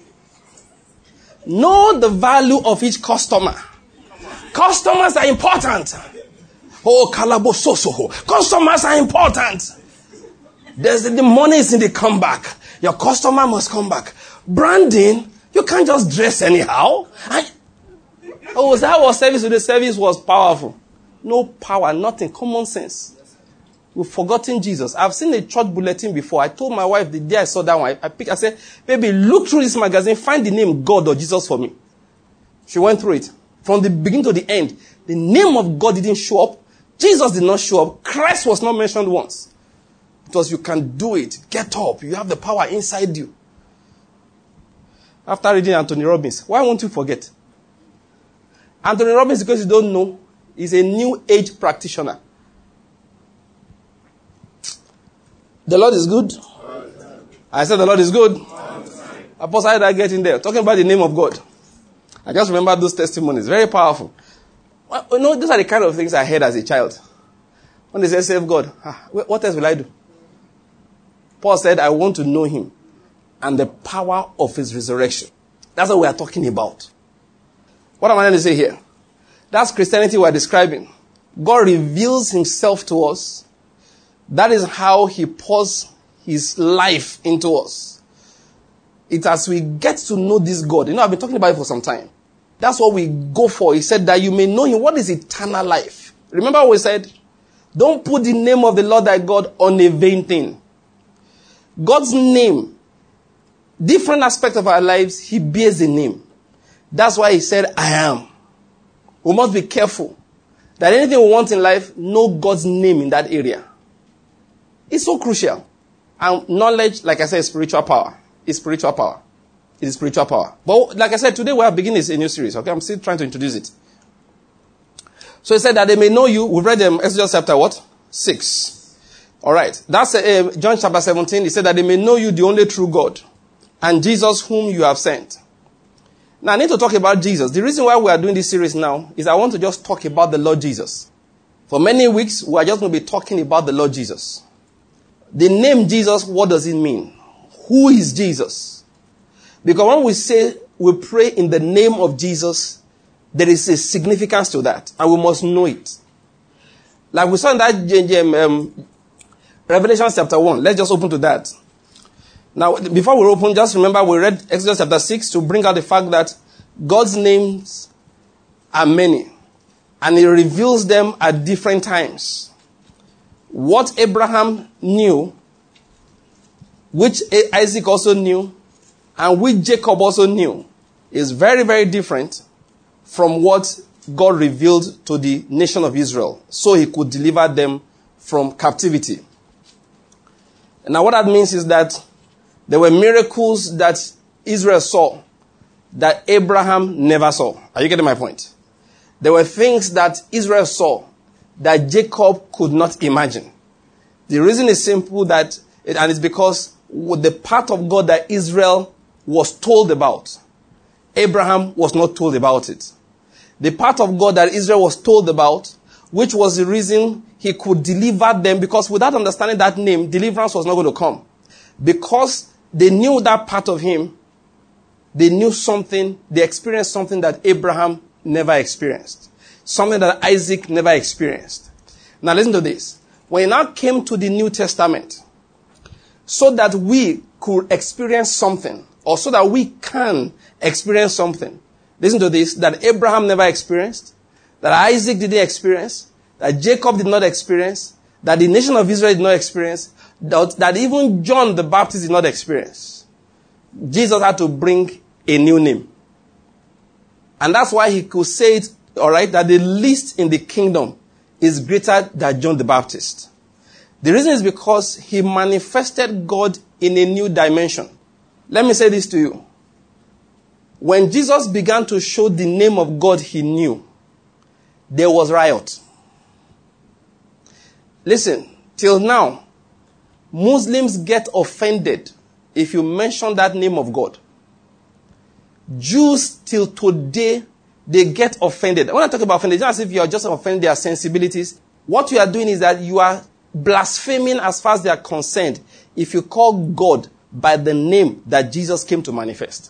Know the value of each customer. Customers are important. Oh, kalabososo. Customers are important. There's the, the money is in the comeback. Your customer must come back. Branding, you can't just dress anyhow. I, oh, that was service. The service was powerful. No power, nothing. Common sense. We've forgotten Jesus. I've seen a church bulletin before. I told my wife the day I saw that one, I, I picked, I said, baby, look through this magazine, find the name God or Jesus for me. She went through it. From the beginning to the end, the name of God didn't show up. Jesus did not show up. Christ was not mentioned once. Because you can do it. Get up. You have the power inside you. After reading Anthony Robbins, why won't you forget? Anthony Robbins, because you don't know, is a new age practitioner. The Lord is good. I said the Lord is good. Apostle, how did I get in there? Talking about the name of God. I just remember those testimonies. Very powerful. Well, you know, these are the kind of things I heard as a child. When they say, save God, ah, what else will I do? Paul said, I want to know him and the power of his resurrection. That's what we are talking about. What am I going to say here? That's Christianity we're describing. God reveals himself to us. That is how he pours his life into us. It's as we get to know this God. You know, I've been talking about it for some time. That's what we go for. He said that you may know him. What is eternal life? Remember what we said? Don't put the name of the Lord thy God on a vain thing. God's name, different aspects of our lives, he bears a name. That's why he said, I am. We must be careful that anything we want in life, know God's name in that area. It's so crucial. And knowledge, like I said, is spiritual power. It's spiritual power. It is spiritual power. But like I said, today we are beginning a new series. Okay, I'm still trying to introduce it. So he said that they may know you. We've read um, Exodus chapter what? Six. All right. That's uh, John chapter seventeen. He said that they may know you, the only true God, and Jesus whom you have sent. Now I need to talk about Jesus. The reason why we are doing this series now is I want to just talk about the Lord Jesus. For many weeks, we are just going to be talking about the Lord Jesus. The name Jesus, what does it mean? Who is Jesus? Because when we say we pray in the name of Jesus, there is a significance to that, and we must know it. Like we saw in that um, Revelation chapter one. Let's just open to that. Now, before we open, just remember we read Exodus chapter six to bring out the fact that God's names are many. And he reveals them at different times. What Abraham knew, which Isaac also knew, and which Jacob also knew, is very, very different from what God revealed to the nation of Israel, so he could deliver them from captivity. Now what that means is that there were miracles that Israel saw that Abraham never saw. Are you getting my point? There were things that Israel saw that Jacob could not imagine. The reason is simple, that, and it's because with the part of God that Israel was told about, Abraham was not told about it. The part of God that Israel was told about, which was the reason he could deliver them, because without understanding that name, deliverance was not going to come. Because they knew that part of him, they knew something, they experienced something that Abraham never experienced. Something that Isaac never experienced. Now listen to this. When it now came to the New Testament, so that we could experience something, or so that we can experience something, listen to this, that Abraham never experienced, that Isaac didn't experience, that Jacob did not experience, that the nation of Israel did not experience, that, that even John the Baptist did not experience. Jesus had to bring a new name. And that's why he could say it, all right, that the least in the kingdom is greater than John the Baptist. The reason is because he manifested God in a new dimension. Let me say this to you. When Jesus began to show the name of God he knew, there was riot. Listen, till now, Muslims get offended if you mention that name of God. Jews till today, they get offended. When I talk about offended, it's not as if you are just offending their sensibilities. What you are doing is that you are blaspheming as far as they are concerned if you call God by the name that Jesus came to manifest.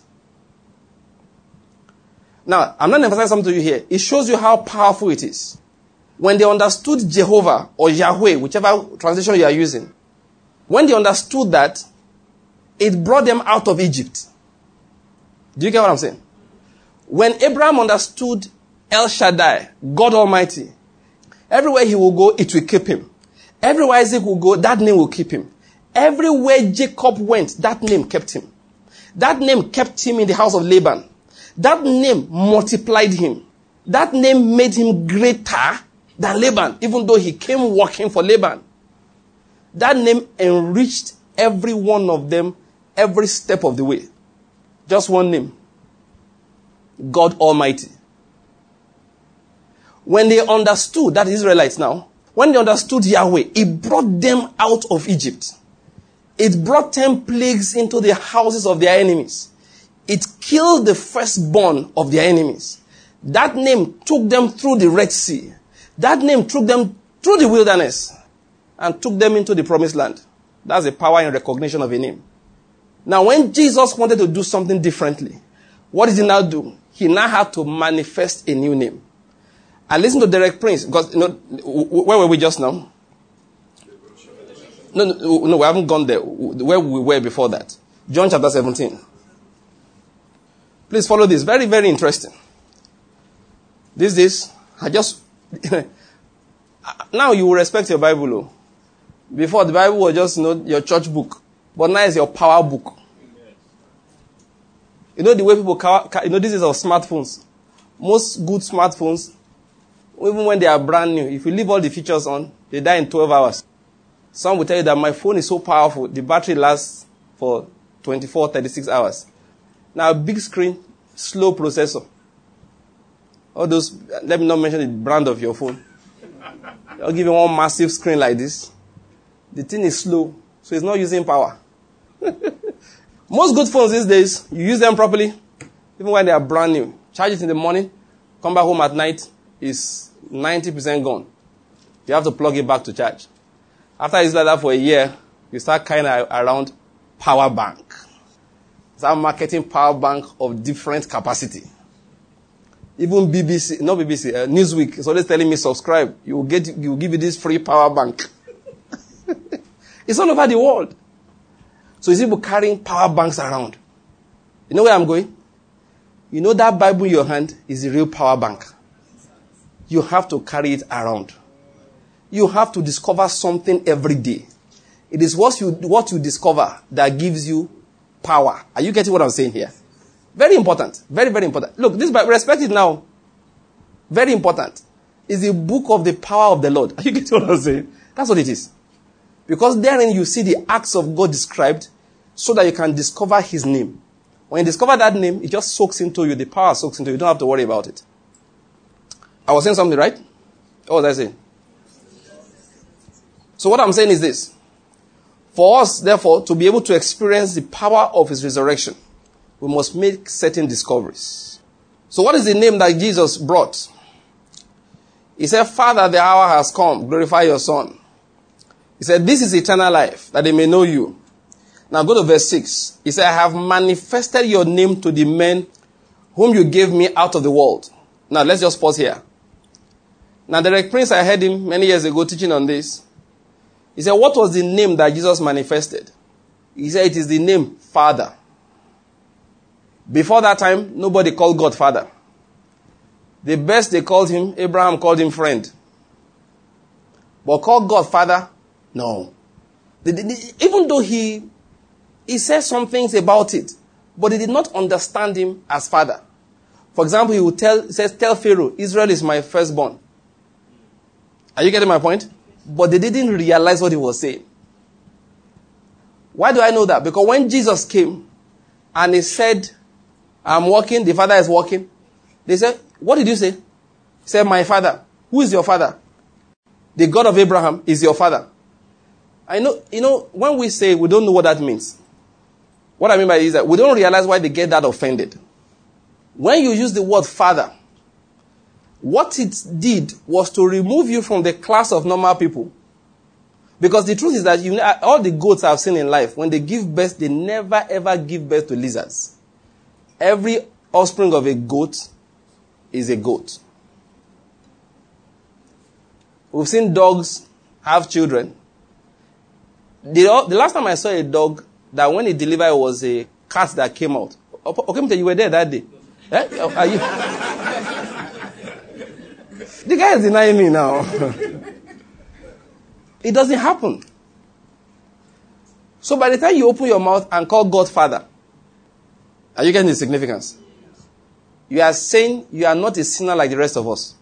Now, I'm not emphasizing something to you here. It shows you how powerful it is. When they understood Jehovah or Yahweh, whichever translation you are using, when they understood that, it brought them out of Egypt. Do you get what I'm saying? When Abraham understood El Shaddai, God Almighty, everywhere he will go, it will keep him. Everywhere Isaac will go, that name will keep him. Everywhere Jacob went, that name kept him. That name kept him in the house of Laban. That name multiplied him. That name made him greater than Laban, even though he came working for Laban. That name enriched every one of them every step of the way. Just one name. God Almighty. When they understood, that Israelites now, when they understood Yahweh, it brought them out of Egypt. It brought ten plagues into the houses of their enemies. It killed the firstborn of their enemies. That name took them through the Red Sea. That name took them through the wilderness and took them into the promised land. That's the power and recognition of a name. Now, when Jesus wanted to do something differently, what did he now do? He now had to manifest a new name. And listen to Derek Prince, because, you know, where were we just now? No, no, no, we haven't gone there. Where we were before that. John chapter seventeen. Please follow this. Very, very interesting. This, this, I just, now you will respect your Bible. Oh. Before, the Bible was just, you know, your church book. But now it's your power book. You know the way people, you know, this is our smartphones. Most good smartphones, even when they are brand new, if you leave all the features on, they die in twelve hours. Some will tell you that my phone is so powerful, the battery lasts for twenty-four, thirty-six hours. Now, big screen, slow processor. All those, let me not mention the brand of your phone. I'll give you one massive screen like this. The thing is slow, so it's not using power. Most good phones these days, you use them properly, even when they are brand new. Charge it in the morning, come back home at night, it's ninety percent gone. You have to plug it back to charge. After you use that for a year, you start kind of around power bank. Start marketing power bank of different capacity. Even B B C, not B B C, uh, Newsweek is always telling me subscribe. You will get, you will give you this free power bank. It's all over the world. So you see people carrying power banks around. You know where I'm going? You know that Bible in your hand is the real power bank. You have to carry it around. You have to discover something every day. It is what you, what you discover that gives you power. Are you getting what I'm saying here? Very important. Very, very important. Look, this Bible, respect it now. Very important. It's the book of the power of the Lord. Are you getting what I'm saying? That's what it is. Because therein you see the acts of God described so that you can discover his name. When you discover that name, it just soaks into you. The power soaks into you. You don't have to worry about it. I was saying something, right? What was I saying? So what I'm saying is this. For us, therefore, to be able to experience the power of his resurrection, we must make certain discoveries. So what is the name that Jesus brought? He said, Father, the hour has come. Glorify your Son. He said, this is eternal life, that they may know you. Now go to verse six. He said, I have manifested your name to the men whom you gave me out of the world. Now let's just pause here. Now Derek Prince, I heard him many years ago teaching on this. He said, what was the name that Jesus manifested? He said, it is the name Father. Before that time, nobody called God Father. The best they called him, Abraham called him friend. But called God Father? No. They, they, they, even though he, he said some things about it, but they did not understand him as Father. For example, he would tell, he says, tell Pharaoh, Israel is my firstborn. Are you getting my point? But they didn't realize what he was saying. Why do I know that? Because when Jesus came and he said, I'm walking, the Father is walking. They said, what did you say? He said, my Father. Who is your Father? The God of Abraham is your Father. I know, you know, when we say we don't know what that means, what I mean by it is that we don't realize why they get that offended. When you use the word Father, what it did was to remove you from the class of normal people. Because the truth is that you, all the goats I've seen in life, when they give birth, they never ever give birth to lizards. Every offspring of a goat is a goat. We've seen dogs have children. The, the last time I saw a dog that when it delivered was a cat that came out. Okay, you were there that day. Eh? Are you? The guy is denying me now. It doesn't happen. So by the time you open your mouth and call God Father, are you getting the significance? You are saying you are not a sinner like the rest of us.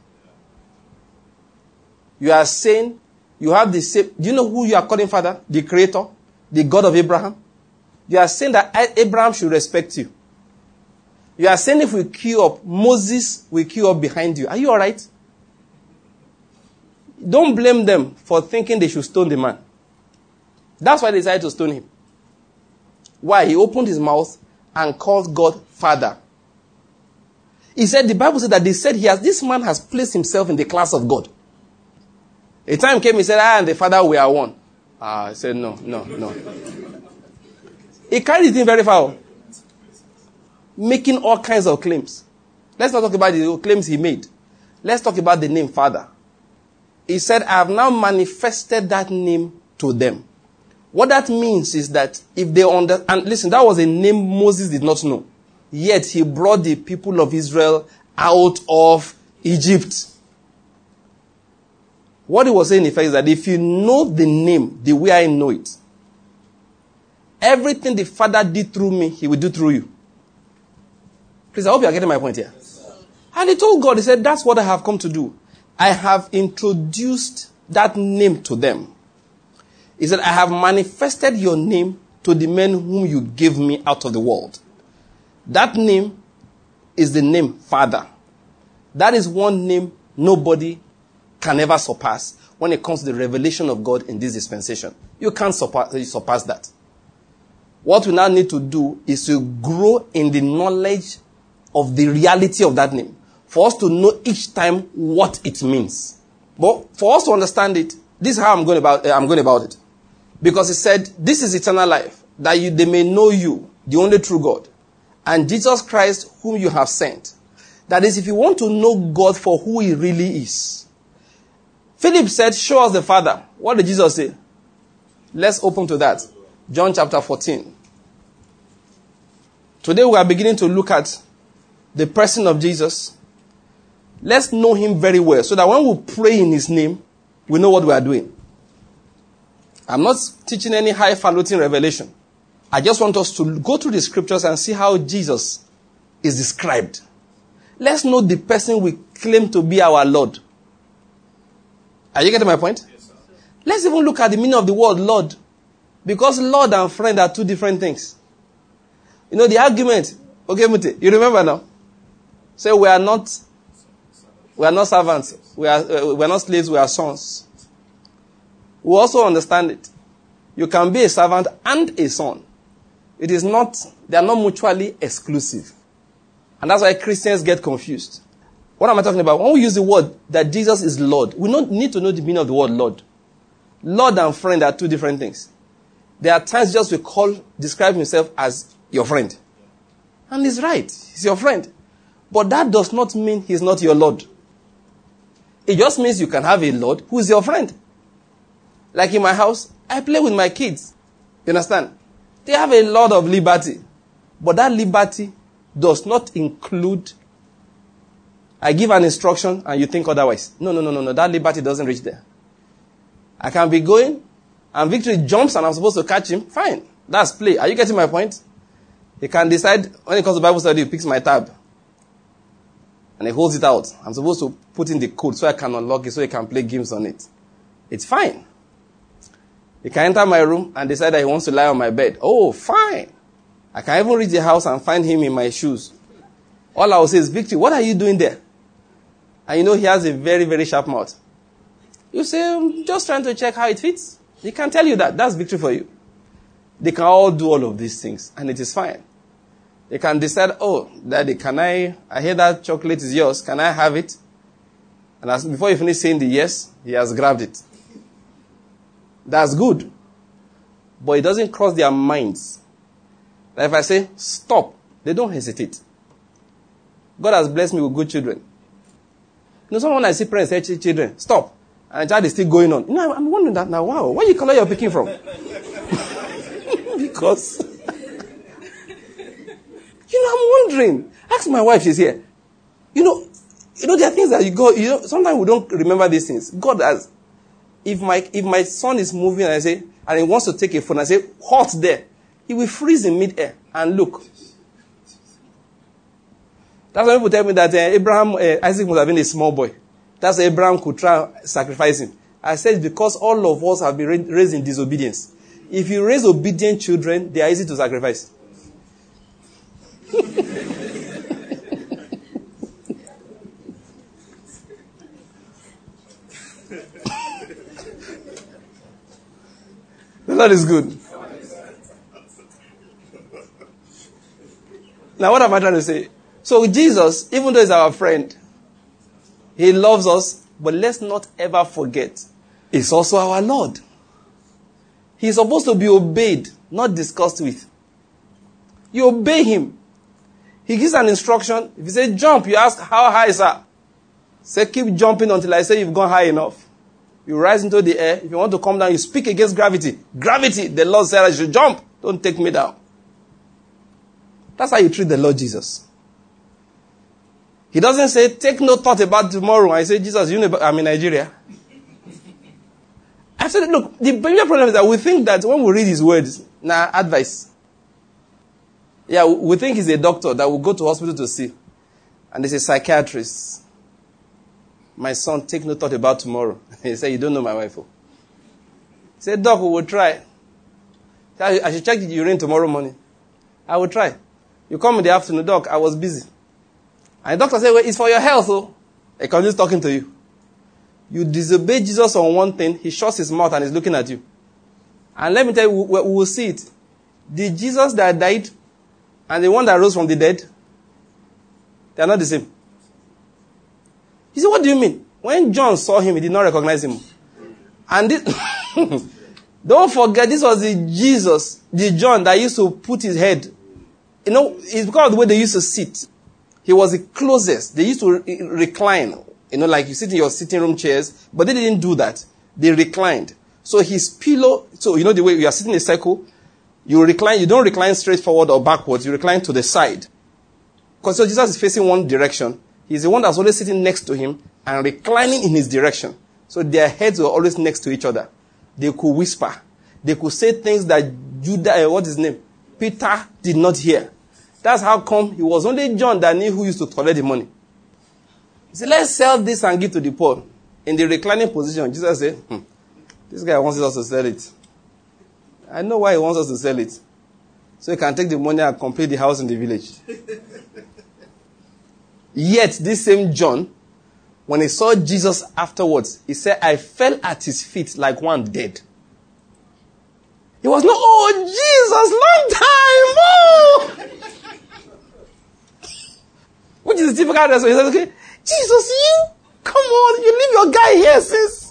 You are saying you have the same. Do you know who you are calling Father? The Creator, the God of Abraham. You are saying that Abraham should respect you. You are saying if we queue up, Moses will queue up behind you. Are you all right? Don't blame them for thinking they should stone the man. That's why they decided to stone him. Why? He opened his mouth and called God Father. He said, the Bible said that they said he has, this man has placed himself in the class of God. A time came, he said, I and the Father we are one. Ah, I said, no, no, no. He carried it in very far, making all kinds of claims. Let's not talk about the claims he made. Let's talk about the name Father. He said, I have now manifested that name to them. What that means is that if they understand, and listen, that was a name Moses did not know. Yet he brought the people of Israel out of Egypt. What he was saying in effect is that if you know the name the way I know it, everything the Father did through me, he will do through you. Please, I hope you are getting my point here. And he told God, he said, that's what I have come to do. I have introduced that name to them. He said, I have manifested your name to the men whom you gave me out of the world. That name is the name Father. That is one name nobody can ever surpass when it comes to the revelation of God in this dispensation. You can't surpass, surpass that. What we now need to do is to grow in the knowledge of the reality of that name. For us to know each time what it means. But for us to understand it, this is how I'm going about, uh, I'm going about it. Because he said, this is eternal life, that you, they may know you, the only true God, and Jesus Christ whom you have sent. That is, if you want to know God for who he really is. Philip said, show us the Father. What did Jesus say? Let's open to that. John chapter fourteen. Today we are beginning to look at the person of Jesus. Let's know him very well so that when we pray in his name, we know what we are doing. I'm not teaching any highfalutin revelation. I just want us to go through the scriptures and see how Jesus is described. Let's know the person we claim to be our Lord. Are you getting my point? Yes, sir. Let's even look at the meaning of the word Lord. Because Lord and friend are two different things. You know, the argument, okay, Mute, you remember now? Say we are not, we are not servants. We are, uh, we are not slaves, we are sons. We also understand it. You can be a servant and a son. It is not, they are not mutually exclusive. And that's why Christians get confused. What am I talking about? When we use the word that Jesus is Lord, we don't need to know the meaning of the word Lord. Lord and friend are two different things. There are times Jesus will call, describe himself as your friend. And he's right. He's your friend. But that does not mean he's not your Lord. It just means you can have a Lord who is your friend. Like in my house, I play with my kids. You understand? They have a lot of liberty. But that liberty does not include, I give an instruction and you think otherwise. No, no, no, no, no. That liberty doesn't reach there. I can be going and Victory jumps and I'm supposed to catch him. Fine. That's play. Are you getting my point? He can decide, when it comes to Bible study, he picks my tab. And he holds it out. I'm supposed to put in the code so I can unlock it so he can play games on it. It's fine. He can enter my room and decide that he wants to lie on my bed. Oh, fine. I can even reach the house and find him in my shoes. All I will say is, Victory, what are you doing there? And you know he has a very, very sharp mouth. You say, I'm just trying to check how it fits. He can tell you that. That's Victory for you. They can all do all of these things and it is fine. They can decide, oh, Daddy, can I, I hear that chocolate is yours. Can I have it? And as, before you finish saying the yes, he has grabbed it. That's good. But it doesn't cross their minds. Like if I say, stop, they don't hesitate. God has blessed me with good children. You know, someone I see parents say, children, stop. And the child is still going on. You know, I'm wondering that now, wow, where you color you're picking from? Because, you know, I'm wondering. Ask my wife, she's here. You know, you know, there are things that you go, you know, sometimes we don't remember these things. God has, if my, if my son is moving and I say, and he wants to take a phone, I say, halt there. He will freeze in midair and look. That's why people tell me that uh, Abraham, uh, Isaac must have been a small boy. That's why Abraham could try and sacrifice him. I said because all of us have been raised in disobedience. If you raise obedient children, they are easy to sacrifice. The Lord is good. Now what am I trying to say? So Jesus, even though he's our friend, he loves us, but let's not ever forget, he's also our Lord. He's supposed to be obeyed, not discussed with. You obey him. He gives an instruction. If he says jump, you ask, how high, sir? Say, keep jumping until I say you've gone high enough. You rise into the air. If you want to come down, you speak against gravity. Gravity, the Lord said I should jump. Don't take me down. That's how you treat the Lord Jesus. He doesn't say, take no thought about tomorrow. I say, Jesus, you know, I'm in Nigeria. I said, look, the bigger problem is that we think that when we read his words, nah, advice. Yeah, we think he's a doctor that will go to hospital to see. And he's a psychiatrist. My son, take no thought about tomorrow. He said, you don't know my wife. He said, doc, we will try. I should check the urine tomorrow morning. I will try. You come in the afternoon, doc, I was busy. And the doctor said, well, it's for your health, oh. He continues talking to you. You disobey Jesus on one thing, he shuts his mouth and is looking at you. And let me tell you, we, we will see it. The Jesus that died and the one that rose from the dead, they are not the same. He said, what do you mean? When John saw him, he did not recognize him. And this, don't forget, this was the Jesus, the John that used to put his head. You know, it's because of the way they used to sit. He was the closest. They used to re- recline. You know, like you sit in your sitting room chairs. But they didn't do that. They reclined. So his pillow, so you know the way you are sitting in a circle, You recline, you don't recline straight forward or backwards, you recline to the side. Because so Jesus is facing one direction. He's the one that's always sitting next to him and reclining in his direction. So their heads were always next to each other. They could whisper. They could say things that Judah, uh, what is his name? Peter did not hear. That's how come it was only John that knew who used to collect the money. He said, let's sell this and give to the poor. In the reclining position, Jesus said, hmm, this guy wants us to sell it. I know why he wants us to sell it. So he can take the money and complete the house in the village. Yet, this same John, when he saw Jesus afterwards, he said, I fell at his feet like one dead. He was not, oh, Jesus, long time, oh! Which is the typical response. He says, okay, Jesus, you, come on, you leave your guy here, sis.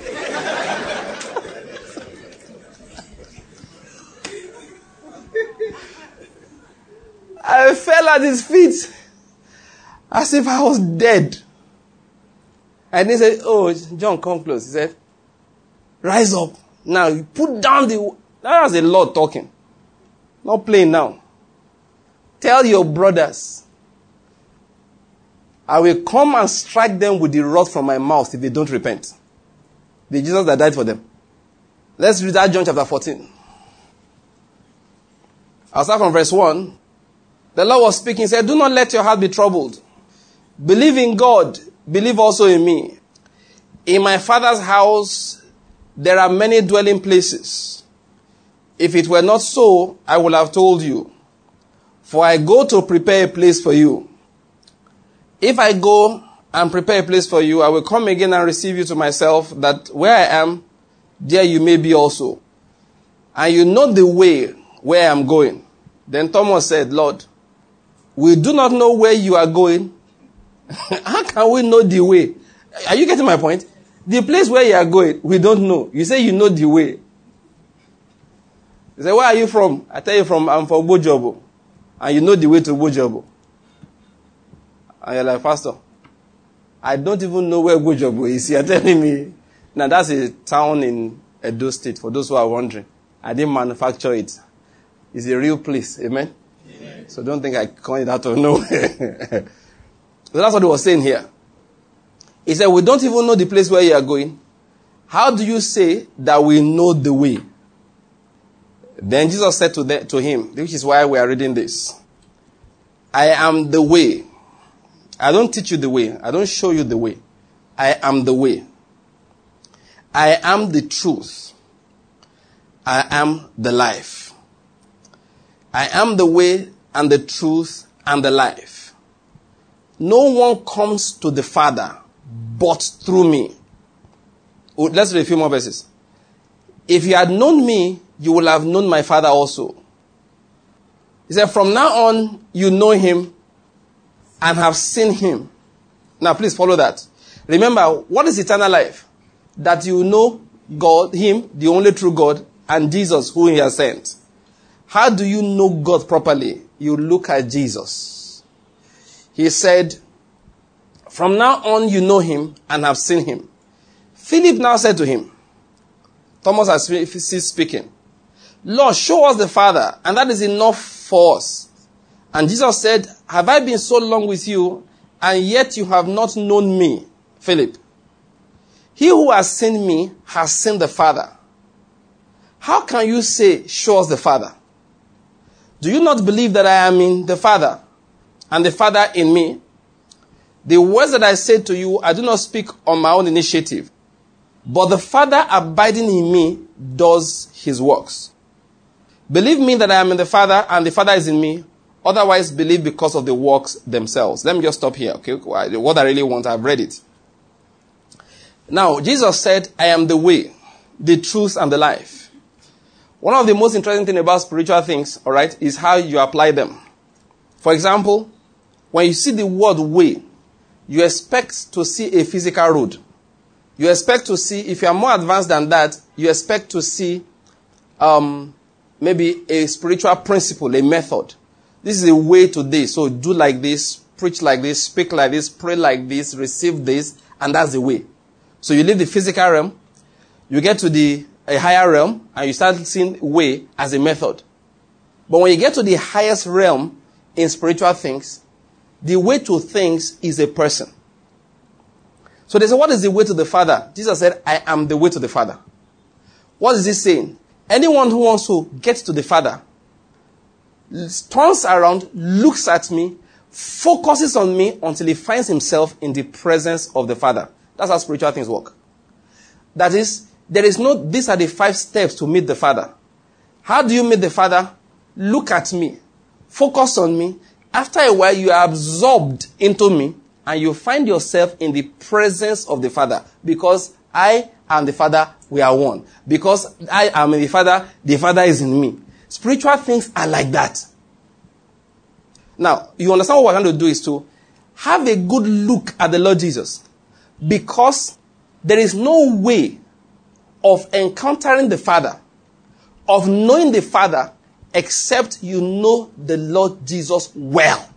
I fell at his feet as if I was dead. And he said, oh, John, come close. He said, rise up. Now, you put down the... That was the Lord talking. Not playing now. Tell your brothers, I will come and strike them with the rod from my mouth if they don't repent. The Jesus that died for them. Let's read that John chapter fourteen. I'll start from verse one. The Lord was speaking. He said, do not let your heart be troubled. Believe in God. Believe also in me. In my Father's house, there are many dwelling places. If it were not so, I would have told you. For I go to prepare a place for you. If I go and prepare a place for you, I will come again and receive you to myself, that where I am, there you may be also. And you know the way where I am going. Then Thomas said, Lord, we do not know where you are going. How can we know the way? Are you getting my point? The place where you are going, we don't know. You say you know the way. You say, where are you from? I tell you from, I'm from Bojobo. And you know the way to Bojobo. And you're like, Pastor, I don't even know where Bojobo is. You're telling me. Now that's a town in Edo State, for those who are wondering. I didn't manufacture it. It's a real place. Amen? Amen. So don't think I coined it out of nowhere. So that's what he was saying here. He said, we don't even know the place where you are going. How do you say that we know the way? Then Jesus said to, the, to him, which is why we are reading this. I am the way. I don't teach you the way. I don't show you the way. I am the way. I am the truth. I am the life. I am the way and the truth and the life. No one comes to the Father but through me. Let's read a few more verses. If you had known me, you will have known my Father also. He said, from now on, you know him and have seen him. Now, please follow that. Remember, what is eternal life? That you know God, him, the only true God, and Jesus, who he has sent. How do you know God properly? You look at Jesus. He said, from now on, you know him and have seen him. Philip now said to him, Thomas has ceased speaking, Lord, show us the Father, and that is enough for us. And Jesus said, have I been so long with you, and yet you have not known me, Philip? He who has seen me has seen the Father. How can you say, show us the Father? Do you not believe that I am in the Father, and the Father in me? The words that I say to you, I do not speak on my own initiative, but the Father abiding in me does his works. Believe me that I am in the Father, and the Father is in me. Otherwise, believe because of the works themselves. Let me just stop here, okay? What I really want, I've read it. Now, Jesus said, I am the way, the truth, and the life. One of the most interesting things about spiritual things, all right, is how you apply them. For example, when you see the word way, you expect to see a physical road. You expect to see, if you are more advanced than that, you expect to see um, maybe a spiritual principle, a method. This is a way to this. So do like this, preach like this, speak like this, pray like this, receive this, and that's the way. So you leave the physical realm, you get to the a higher realm, and you start seeing way as a method. But when you get to the highest realm in spiritual things, the way to things is a person. So they say, what is the way to the Father? Jesus said, I am the way to the Father. What is he saying? Anyone who wants to get to the Father turns around, looks at me, focuses on me until he finds himself in the presence of the Father. That's how spiritual things work. That is, there is no, these are the five steps to meet the Father. How do you meet the Father? Look at me. Focus on me. After a while, you are absorbed into me and you find yourself in the presence of the Father. Because I and the Father, we are one. Because I am in the Father, the Father is in me. Spiritual things are like that. Now, you understand what we're going to do is to have a good look at the Lord Jesus. Because there is no way of encountering the Father, of knowing the Father, except you know the Lord Jesus well.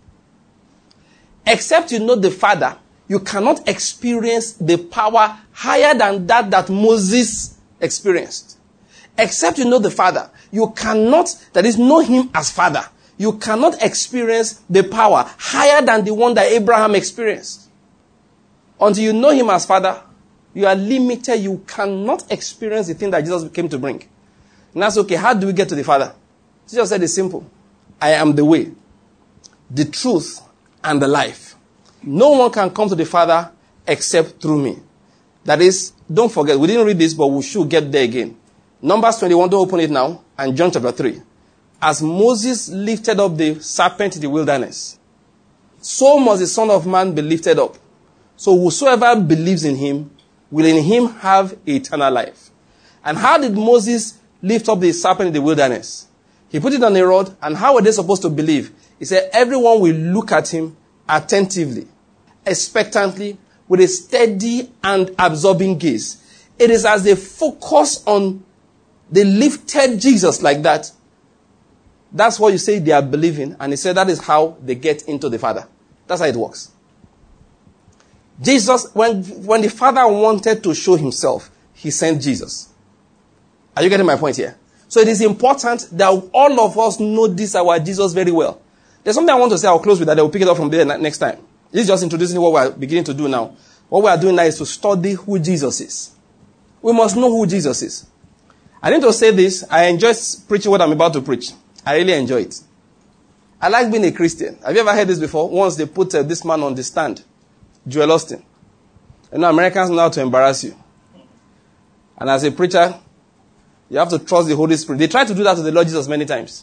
Except you know the Father, you cannot experience the power higher than that that Moses experienced. Except you know the Father, you cannot, that is, know him as Father. You cannot experience the power higher than the one that Abraham experienced. Until you know him as Father, you are limited. You cannot experience the thing that Jesus came to bring. And that's okay. How do we get to the Father? Jesus said it's simple. I am the way, the truth, and the life. No one can come to the Father except through me. That is, don't forget, we didn't read this, but we should get there again. Numbers twenty-one, don't open it now, and John chapter three. As Moses lifted up the serpent in the wilderness, so must the Son of Man be lifted up. So whosoever believes in him will in him have eternal life. And how did Moses lift up the serpent in the wilderness? He put it on a rod, and how were they supposed to believe? He said, everyone will look at him attentively, expectantly, with a steady and absorbing gaze. It is as they focus on the lifted Jesus like that. That's what you say they are believing. And he said that is how they get into the Father. That's how it works. Jesus, when, when the Father wanted to show himself, he sent Jesus. Are you getting my point here? So it is important that all of us know this our Jesus very well. There's something I want to say. I'll close with that. I will pick it up from there next time. This is just introducing what we're beginning to do now. What we are doing now is to study who Jesus is. We must know who Jesus is. I need to say this. I enjoy preaching what I'm about to preach. I really enjoy it. I like being a Christian. Have you ever heard this before? Once they put uh, this man on the stand, Joel Austin. You know, Americans know how to embarrass you. And as a preacher, you have to trust the Holy Spirit. They tried to do that to the Lord Jesus many times.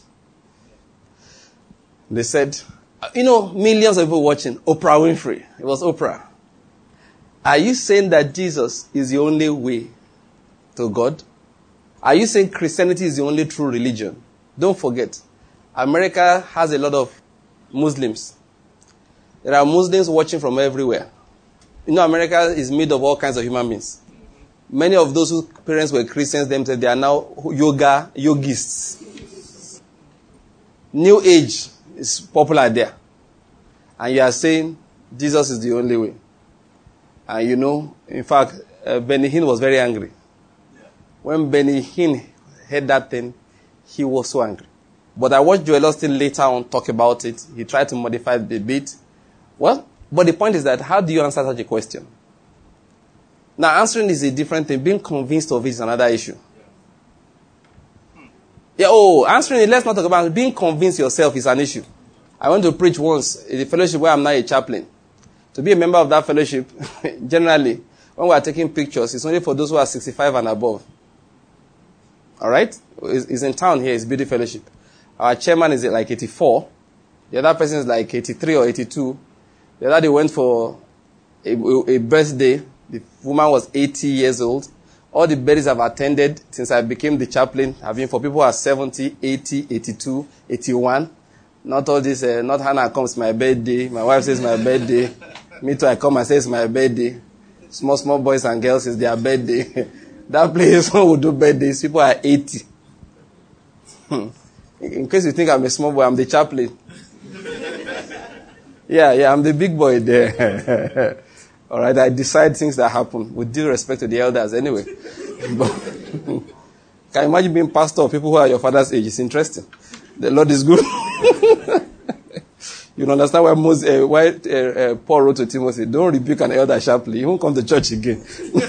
They said, you know, millions of people watching, Oprah Winfrey. It was Oprah. Are you saying that Jesus is the only way to God? Are you saying Christianity is the only true religion? Don't forget, America has a lot of Muslims. There are Muslims watching from everywhere. You know, America is made of all kinds of human beings. Many of those whose parents were Christians themselves, they are now yoga yogists. New Age is popular there. And you are saying Jesus is the only way. And you know, in fact, uh, Benny Hinn was very angry. When Benny Hinn heard that thing, he was so angry. But I watched Joel Austin later on talk about it. He tried to modify it a bit. Well, but the point is that how do you answer such a question? Now, answering is a different thing. Being convinced of it is another issue. Yeah, oh, answering it, let's not talk about it. Being convinced yourself is an issue. I went to preach once in a fellowship where I'm now a chaplain. To be a member of that fellowship, generally, when we are taking pictures, it's only for those who are sixty-five and above. All right? It's in town here. It's Beauty Fellowship. Our chairman is like eighty-four. The other person is like eighty-three or eighty-two. The other day went for a, a birthday. The woman was eighty years old. All the birthdays I've attended since I became the chaplain have been for people who are seventy, eighty, eighty-two, eighty-one. Not all this, uh, not Hannah comes my birthday. My wife says my birthday. Me too, I come and say it's my birthday. Small, small boys and girls, it's their birthday. That place, when we do birthdays, people are eighty. In case you think I'm a small boy, I'm the chaplain. Yeah, yeah, I'm the big boy there. All right, I decide things that happen with due respect to the elders anyway. But can you imagine being pastor of people who are your father's age? It's interesting. The Lord is good. You understand why, most, uh, why uh, uh, Paul wrote to Timothy, don't rebuke an elder sharply. He won't come to church again.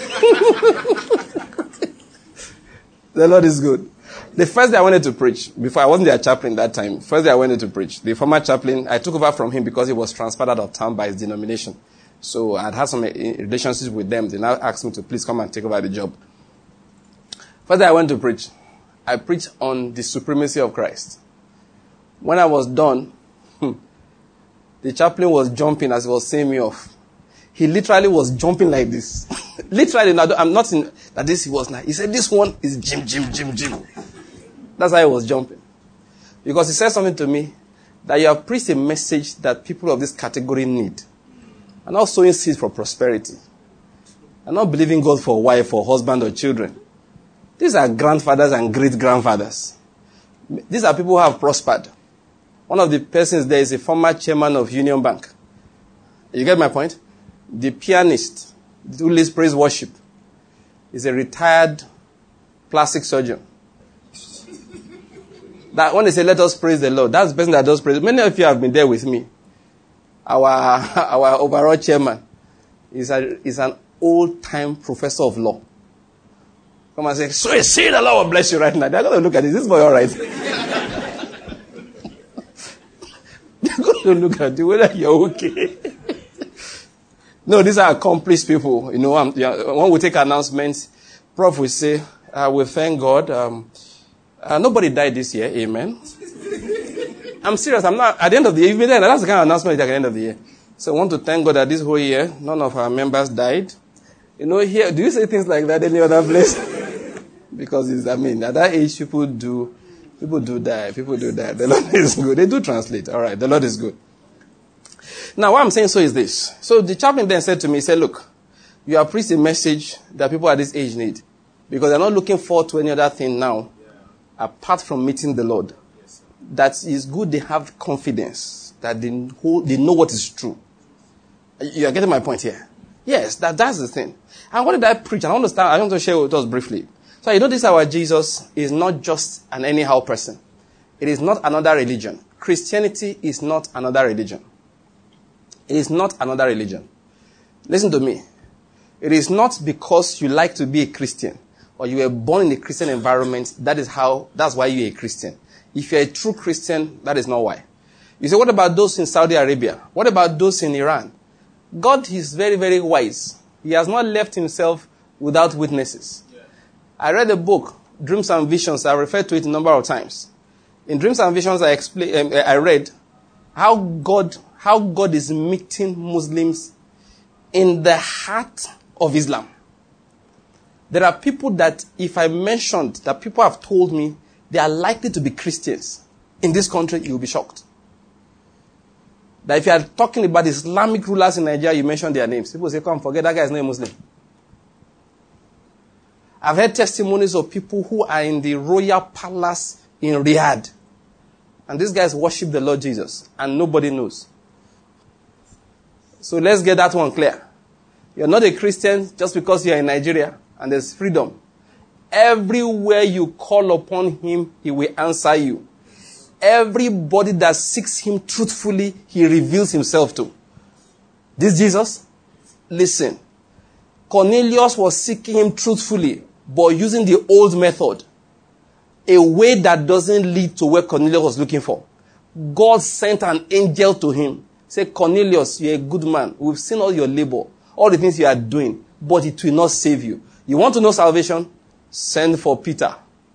The Lord is good. The first day I wanted to preach, before I wasn't their chaplain that time, first day I wanted to preach, the former chaplain, I took over from him because he was transferred out of town by his denomination. So I'd had some relationships with them. They now asked me to please come and take over the job. First day I went to preach, I preached on the supremacy of Christ. When I was done, the chaplain was jumping as he was seeing me off. He literally was jumping like this. Literally, now I'm not in that this he was like. He said, this one is Jim, Jim, Jim, Jim. That's how he was jumping. Because he said something to me that you have preached a message that people of this category need. And not sowing seeds for prosperity. And not believing God for a wife or husband or children. These are grandfathers and great-grandfathers. These are people who have prospered. One of the persons there is a former chairman of Union Bank. You get my point? The pianist who leads praise worship is a retired plastic surgeon. That when they say, let us praise the Lord, that's the person that does praise. Many of you have been there with me. Our, our overall chairman is, a, is an old-time professor of law. Come and say, so see the Lord will bless you right now. They're going to look at this. Is this boy all right? They're going to look at you whether you're okay. No, these are accomplished people. You know, um, yeah, when we take announcements, Prof will say, uh, we thank God. Um, uh, nobody died this year. Amen. I'm serious. I'm not, at the end of the year, even then, that's the kind of announcement at the end of the year. So I want to thank God that this whole year, none of our members died. You know, here, do you say things like that any other place? Because it's, I mean, at that age, people do, people do die. People do die. The Lord is good. They do translate. All right. The Lord is good. Now, what I'm saying so is this. So the chaplain then said to me, he said, look, you have preached a message that people at this age need. Because they're not looking forward to any other thing now, yeah. apart from meeting the Lord. Yes, that is good they have confidence, that they, hold, they know what is true. You are getting my point here? Yes, that, that's the thing. And what did I preach? And I want to start, I want to share with us briefly. So you know this our Jesus is not just an anyhow person. It is not another religion. Christianity is not another religion. It is not another religion. Listen to me. It is not because you like to be a Christian or you were born in a Christian environment, that is how, that's why you're a Christian. If you're a true Christian, that is not why. You say, what about those in Saudi Arabia? What about those in Iran? God is very, very wise. He has not left himself without witnesses. Yeah. I read a book, Dreams and Visions. I referred to it a number of times. In Dreams and Visions, I explain, um, I read how God, how God is meeting Muslims in the heart of Islam. There are people that, if I mentioned, that people have told me they are likely to be Christians in this country, you'll be shocked. That if you are talking about Islamic rulers in Nigeria, you mention their names. People say, come, forget that guy is not a Muslim. I've heard testimonies of people who are in the royal palace in Riyadh. And these guys worship the Lord Jesus. And nobody knows. So let's get that one clear. You're not a Christian just because you're in Nigeria and there's freedom. Everywhere you call upon him, he will answer you. Everybody that seeks him truthfully, he reveals himself to. This Jesus, listen. Cornelius was seeking him truthfully, but using the old method. A way that doesn't lead to where Cornelius was looking for. God sent an angel to him. Said, Cornelius, you're a good man. We've seen all your labor, all the things you are doing, but it will not save you. You want to know salvation? Send for Peter.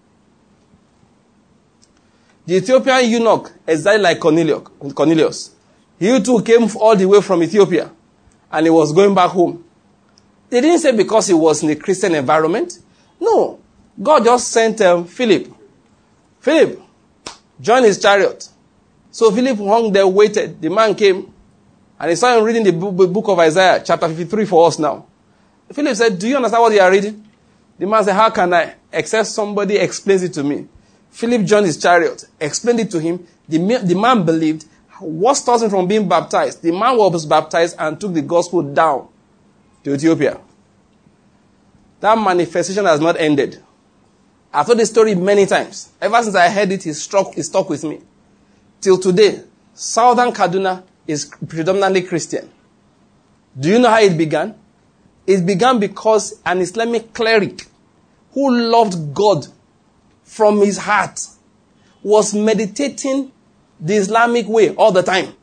The Ethiopian eunuch, exactly like Cornelius, he too came all the way from Ethiopia, and he was going back home. They didn't say because he was in a Christian environment. No. God just sent um, Philip. Philip, join his chariot. So Philip hung there, waited. The man came, and he saw him reading the book of Isaiah, chapter fifty-three for us now. Philip said, do you understand what you are reading? The man said, how can I? Except somebody explains it to me. Philip joined his chariot, explained it to him. The, the man believed. What stops him from being baptized? The man was baptized and took the gospel down to Ethiopia. That manifestation has not ended. I've told this story many times. Ever since I heard it, it struck, it stuck with me. Till today, Southern Kaduna is predominantly Christian. Do you know how it began? It began because an Islamic cleric who loved God from his heart was meditating the Islamic way all the time.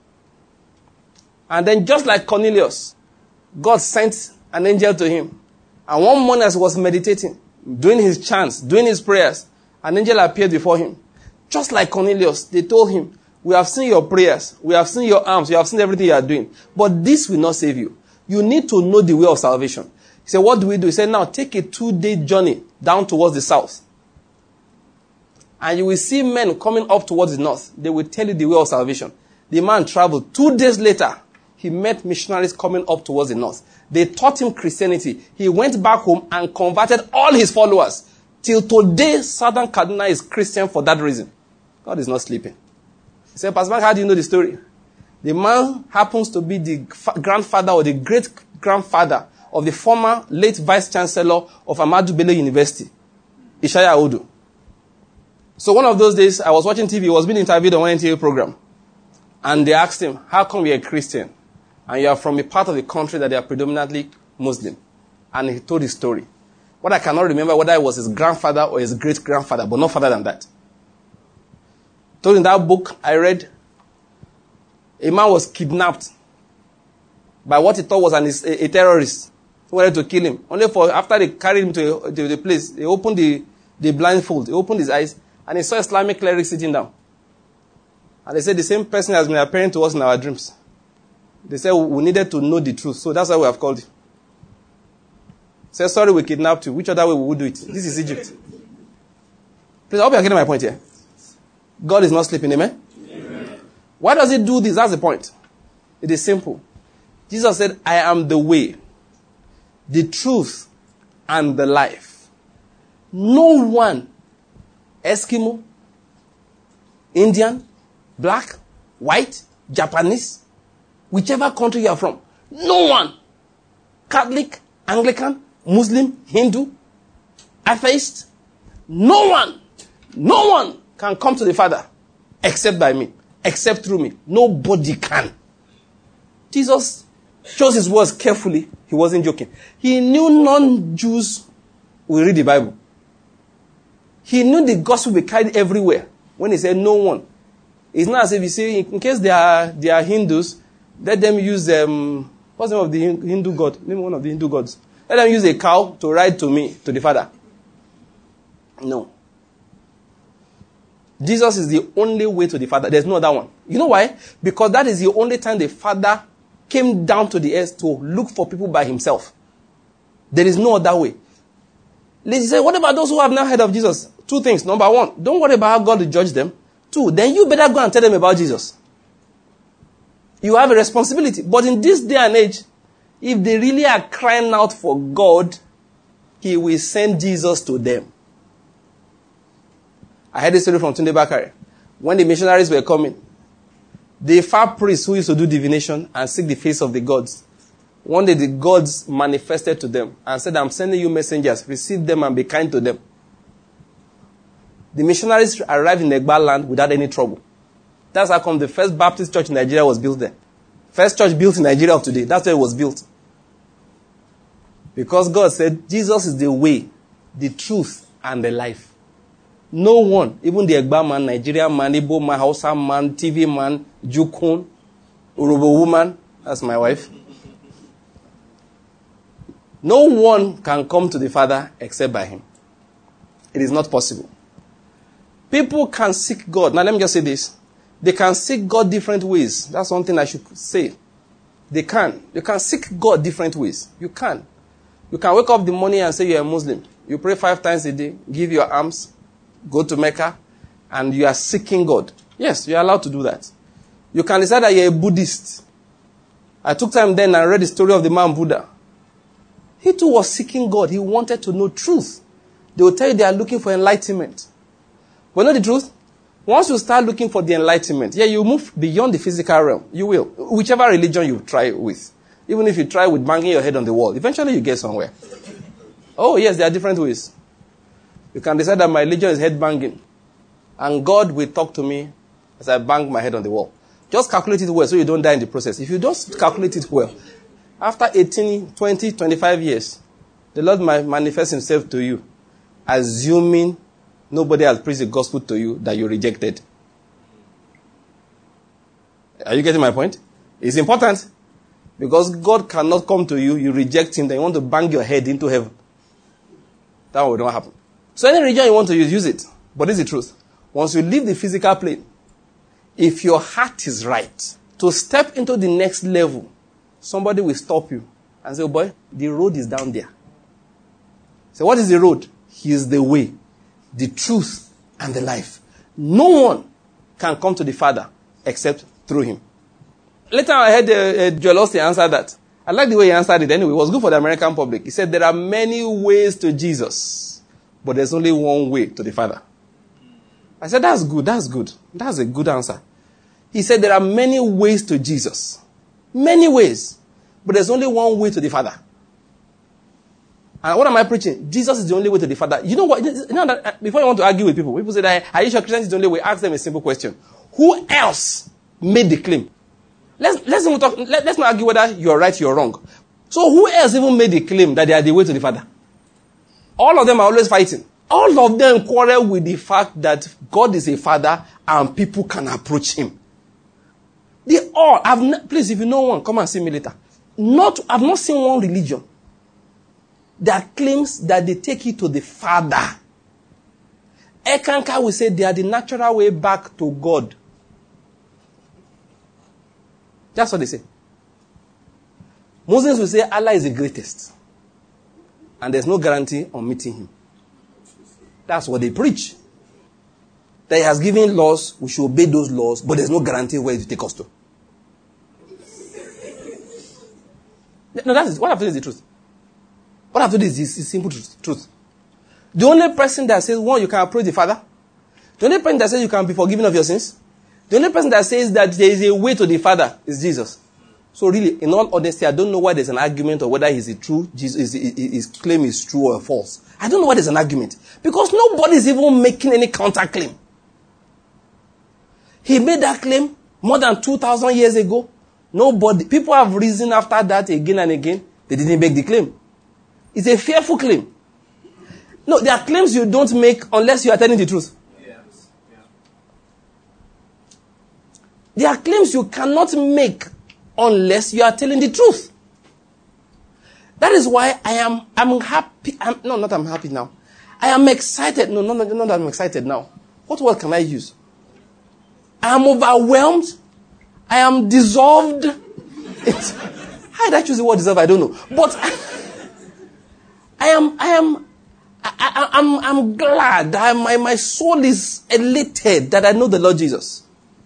And then just like Cornelius, God sent an angel to him. And one morning as he was meditating, doing his chants, doing his prayers, an angel appeared before him. Just like Cornelius, they told him, we have seen your prayers, we have seen your arms, we have seen everything you are doing. But this will not save you. You need to know the way of salvation. He said, what do we do? He said, now take a two-day journey down towards the south. And you will see men coming up towards the north. They will tell you the way of salvation. The man traveled. Two days later, he met missionaries coming up towards the north. They taught him Christianity. He went back home and converted all his followers. Till today, Southern Kaduna is Christian for that reason. God is not sleeping. He said, Pastor Mark, how do you know the story? The man happens to be the grandfather or the great-grandfather of the former late vice-chancellor of Ahmadu Bello University, Ishaya Odu. So one of those days, I was watching T V. He was being interviewed on one N T A program. And they asked him, how come you're a Christian? And you are from a part of the country that they are predominantly Muslim. And he told his story. What I cannot remember whether it was his grandfather or his great-grandfather, but not further than that. Told in that book I read, a man was kidnapped by what he thought was an, a, a terrorist who wanted to kill him. Only for after they carried him to, a, to the place, they opened the, the blindfold, they opened his eyes, and he saw Islamic cleric sitting down. And they said the same person has been appearing to us in our dreams. They said we needed to know the truth, so that's why we have called you. Say, sorry, we kidnapped you. Which other way we would do it? This is Egypt. Please, I hope you are getting my point here. God is not sleeping, amen? Amen? Why does he do this? That's the point. It is simple. Jesus said, I am the way, the truth, and the life. No one, Eskimo, Indian, black, white, Japanese, whichever country you are from, no one, Catholic, Anglican, Muslim, Hindu, atheist, no one, no one can come to the Father except by me, except through me. Nobody can. Jesus chose his words carefully. He wasn't joking. He knew non-Jews will read the Bible. He knew the gospel will be carried everywhere. When he said no one, it's not as if you say, in case they are they are Hindus, let them use um what's the name of the Hindu god? Name one of the Hindu gods. Let them use a cow to ride to me, to the Father. No. Jesus is the only way to the Father. There's no other one. You know why? Because that is the only time the Father came down to the earth to look for people by himself. There is no other way. Let's say, what about those who have not heard of Jesus? Two things. Number one, don't worry about how God will judge them. Two, then you better go and tell them about Jesus. You have a responsibility. But in this day and age, if they really are crying out for God, he will send Jesus to them. I heard a story from Tunde Bakare. When the missionaries were coming, the far priests who used to do divination and seek the face of the gods, one day the gods manifested to them and said, I'm sending you messengers. Receive them and be kind to them. The missionaries arrived in Egba land without any trouble. That's how come the first Baptist church in Nigeria was built there. First church built in Nigeria of today. That's where it was built. Because God said, Jesus is the way, the truth, and the life. No one, even the Egba man, Nigerian man, Igbo man, Hausa man, T V man, Jukun, Urobo woman, that's my wife. No one can come to the Father except by him. It is not possible. People can seek God. Now let me just say this. They can seek God different ways. That's one thing I should say. They can. You can seek God different ways. You can. You can wake up in the morning and say you're a Muslim. You pray five times a day, give your alms, go to Mecca, and you are seeking God. Yes, you're allowed to do that. You can decide that you're a Buddhist. I took time then and read the story of the man Buddha. He too was seeking God. He wanted to know truth. They will tell you they are looking for enlightenment. But know the truth? Once you start looking for the enlightenment, yeah, you move beyond the physical realm. You will. Whichever religion you try with. Even if you try with banging your head on the wall, eventually you get somewhere. Oh, yes, there are different ways. You can decide that my religion is head banging. And God will talk to me as I bang my head on the wall. Just calculate it well so you don't die in the process. If you just calculate it well, after eighteen, twenty, twenty-five years, the Lord might manifest himself to you, assuming nobody has preached the gospel to you that you rejected. Are you getting my point? It's important. Because God cannot come to you, you reject him, then you want to bang your head into heaven. That will not happen. So any religion you want to use, use it. But this is the truth. Once you leave the physical plane, if your heart is right, to step into the next level, somebody will stop you and say, oh boy, the road is down there. So what is the road? He is the way, the truth, and the life. No one can come to the Father except through him. Later I heard uh, uh, Joel Osteen answer that. I like the way he answered it anyway. It was good for the American public. He said there are many ways to Jesus, but there's only one way to the Father. I said, that's good, that's good. That's a good answer. He said there are many ways to Jesus. Many ways. But there's only one way to the Father. And what am I preaching? Jesus is the only way to the Father. You know what? You know that before you want to argue with people, people say that, are you sure Christianity is the only way? Ask them a simple question. Who else made the claim? Let's, let's, not talk, let, let's not argue whether you're right, you're wrong. So who else even made the claim that they are the way to the Father? All of them are always fighting. All of them quarrel with the fact that God is a Father and people can approach him. They all, I've not, please, if you know one, come and see me later. Not, I've not seen one religion that claims that they take it to the Father. Eckankar will say they are the natural way back to God. That's what they say. Muslims will say Allah is the greatest. And there's no guarantee on meeting him. That's what they preach. That he has given laws, we should obey those laws, but there's no guarantee where it will take us to. No, that is, what I've told is the truth. What I've told is this is simple truth, truth. The only person that says, one, you can approach the Father. The only person that says you can be forgiven of your sins. The only person that says that there is a way to the Father is Jesus. So really, in all honesty, I don't know why there's an argument or whether he's a true, Jesus, his, his claim is true or false. I don't know why there's an argument. Because nobody's even making any counter-claim. He made that claim more than two thousand years ago. Nobody, people have risen after that again and again. They didn't make the claim. It's a fearful claim. No, there are claims you don't make unless you are telling the truth. Yes. Yeah. There are claims you cannot make unless you are telling the truth. That is why I am I'm happy. I'm, no, not I'm happy now. I am excited. No, no, no, not that I'm excited now. What word can I use? I am overwhelmed. I am dissolved. It's, how did I choose the word dissolve? I don't know. But I am, I am, I, I, I'm, I'm glad. I, my, my soul is elated that I know the Lord Jesus.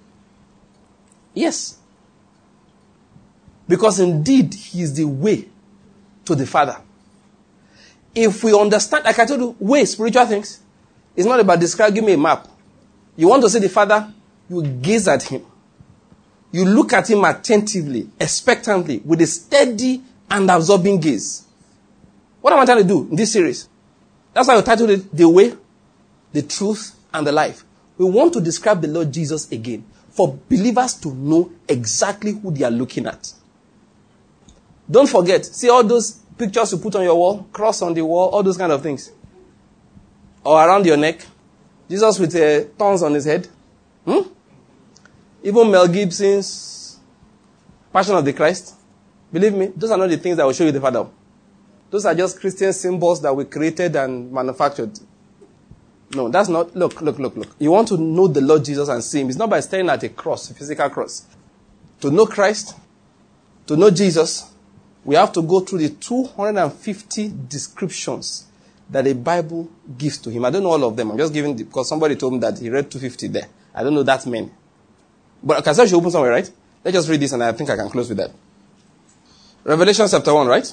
Yes. Because indeed, he is the way to the Father. If we understand, like I told you, way, spiritual things, it's not about describe, give me a map. You want to see the Father, you gaze at him. You look at him attentively, expectantly, with a steady and absorbing gaze. What am I trying to do in this series? That's why I titled it, The Way, the Truth, and the Life. We want to describe the Lord Jesus again, for believers to know exactly who they are looking at. Don't forget, see all those pictures you put on your wall, cross on the wall, all those kind of things. Or around your neck. Jesus with uh, thorns on his head. Hmm? Even Mel Gibson's Passion of the Christ. Believe me, those are not the things that will show you the Father. Those are just Christian symbols that we created and manufactured. No, that's not. Look, look, look, look. You want to know the Lord Jesus and see him. It's not by staring at a cross, a physical cross. To know Christ, to know Jesus, we have to go through the two hundred fifty descriptions that the Bible gives to him. I don't know all of them. I'm just giving, the, because somebody told me that he read two hundred fifty there. I don't know that many. But okay, so I should open somewhere, right? Let's just read this and I think I can close with that. Revelation chapter one, right?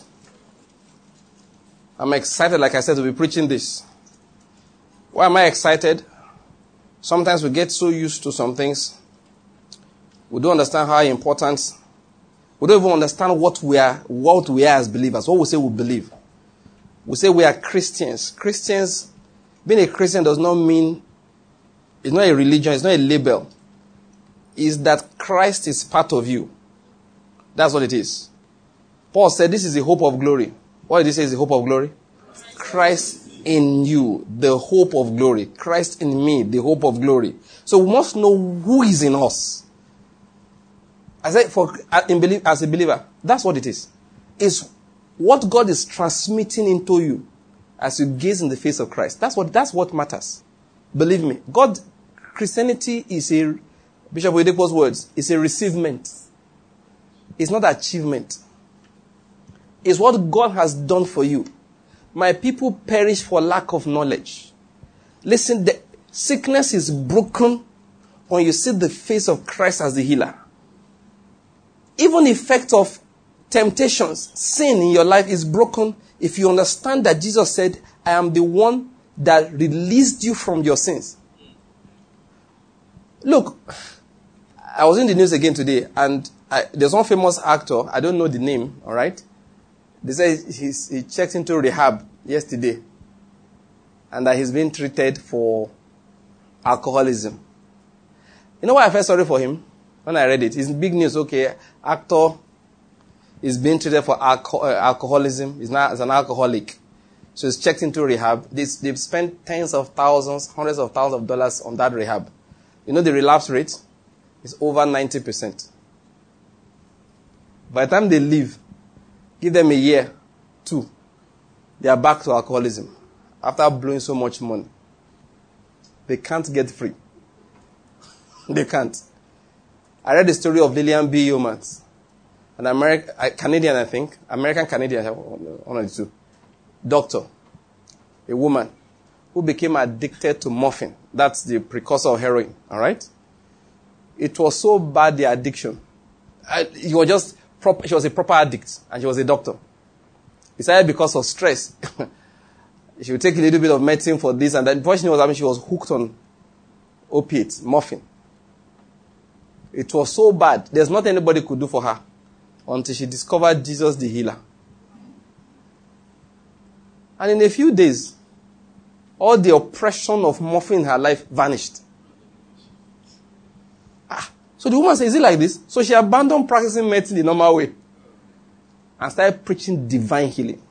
I'm excited, like I said, to be preaching this. Why am I excited? Sometimes we get so used to some things. We don't understand how important. We don't even understand what we are, what we are as believers. What we say we believe. We say we are Christians. Christians Being a Christian does not mean, it's not a religion, it's not a label. It's that Christ is part of you. That's what it is. Paul said this is the hope of glory. What did he say is the hope of glory? Christ in you, the hope of glory. Christ in me, the hope of glory. So we must know who is in us. As I, for, as a believer, that's what it is. It's what God is transmitting into you as you gaze in the face of Christ. That's what, that's what matters. Believe me. God, Christianity is a, Bishop Oyedepo's words, is a receivement. It's not achievement. It's what God has done for you. My people perish for lack of knowledge. Listen, the sickness is broken when you see the face of Christ as the healer. Even the effect of temptations, sin in your life is broken if you understand that Jesus said, I am the one that released you from your sins. Look, I was in the news again today, and I, there's one famous actor, I don't know the name, all right? They say he's, he checked into rehab yesterday, and that he's been treated for alcoholism. You know why I felt sorry for him? When I read it, it's big news. Okay, actor is being treated for alco- uh, alcoholism. He's not as an alcoholic. So he's checked into rehab. They, they've spent tens of thousands, hundreds of thousands of dollars on that rehab. You know the relapse rate is over ninety percent. By the time they leave, give them a year, two, they are back to alcoholism after blowing so much money. They can't get free. They can't. I read the story of Lillian B. Yeomans, an American, Canadian, I think, American Canadian, one of the two, doctor, a woman who became addicted to morphine. That's the precursor of heroin. All right. It was so bad, the addiction. I, he was just proper, she was a proper addict, and she was a doctor. It started because of stress. She would take a little bit of medicine for this and that. Before she knew what happened, she was hooked on opiates, morphine. It was so bad. There's nothing anybody could do for her until she discovered Jesus the healer. And in a few days, all the oppression of morphine in her life vanished. Ah, so the woman said, is it like this? So she abandoned practicing medicine the normal way and started preaching divine healing.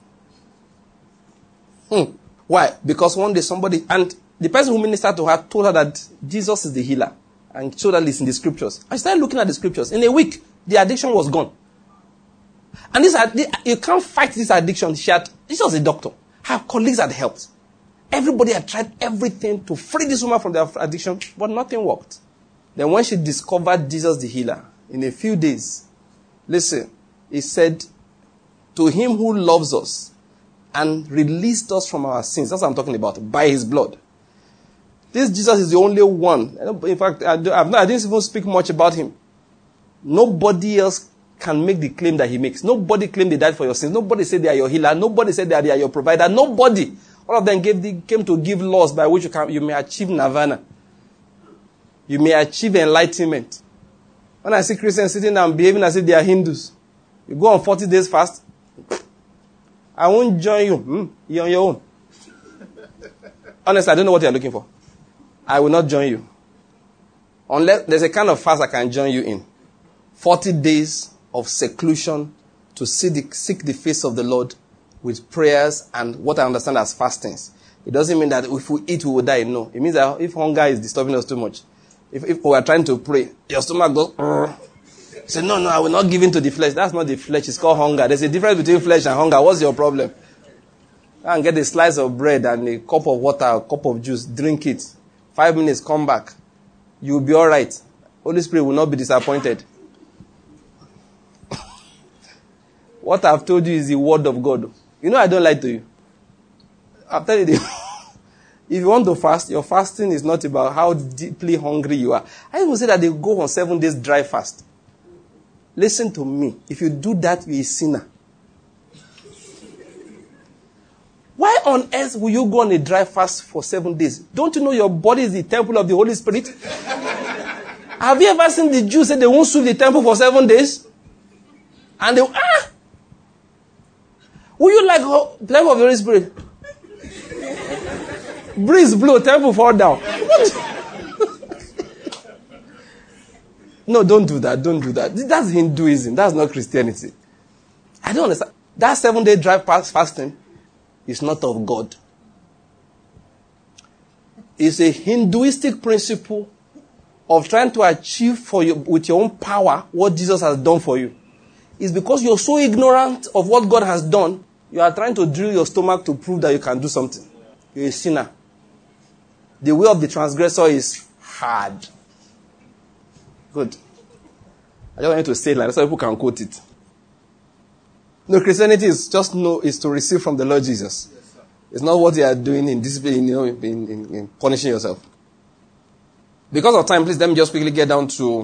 Hmm. Why? Because one day somebody, and the person who ministered to her told her that Jesus is the healer. And showed her this in the scriptures. I started looking at the scriptures. In a week, the addiction was gone. And this, you can't fight this addiction. She had, this was a doctor. Her colleagues had helped. Everybody had tried everything to free this woman from the addiction, but nothing worked. Then when she discovered Jesus the healer, in a few days, listen, he said, to him who loves us and released us from our sins, that's what I'm talking about, by his blood. This Jesus is the only one. In fact, I, do, not, I didn't even speak much about him. Nobody else can make the claim that he makes. Nobody claimed they died for your sins. Nobody said they are your healer. Nobody said they are your provider. Nobody. All of them gave the, came to give laws by which you, can, you may achieve nirvana. You may achieve enlightenment. When I see Christians sitting down behaving as if they are Hindus, you go on forty days fast, I won't join you. Hmm? You're on your own. Honestly, I don't know what you're looking for. I will not join you. Unless there's a kind of fast I can join you in. forty days of seclusion to see the, seek the face of the Lord with prayers and what I understand as fastings. It doesn't mean that if we eat, we will die. No. It means that if hunger is disturbing us too much, if, if we are trying to pray, your stomach goes, Urgh. You say, no, no, I will not give in to the flesh. That's not the flesh. It's called hunger. There's a difference between flesh and hunger. What's your problem? And get a slice of bread and a cup of water, a cup of juice. Drink it. Five minutes, come back. You will be all right. Holy Spirit will not be disappointed. What I've told you is the word of God. You know I don't lie to you. I'll tell you this. If you want to fast, your fasting is not about how deeply hungry you are. I even say that they go on seven days dry fast. Listen to me. If you do that, you're a sinner. Why on earth will you go on a dry fast for seven days? Don't you know your body is the temple of the Holy Spirit? Have you ever seen the Jews say they won't sweep the temple for seven days? And they, ah! Will you like the temple of the Holy Spirit? Breeze blow, temple fall down. What? No, don't do that. Don't do that. That's Hinduism. That's not Christianity. I don't understand. That seven-day drive past fasting is not of God. It's a Hinduistic principle of trying to achieve for you with your own power what Jesus has done for you. It's because you're so ignorant of what God has done, you are trying to drill your stomach to prove that you can do something. You're a sinner. The way of the transgressor is hard. Good. I just want you to say it like that so people can quote it. No, Christianity is just no, is to receive from the Lord Jesus. Yes, it's not what you are doing in discipline, you know, in, in, in punishing yourself. Because of time, please let me just quickly get down to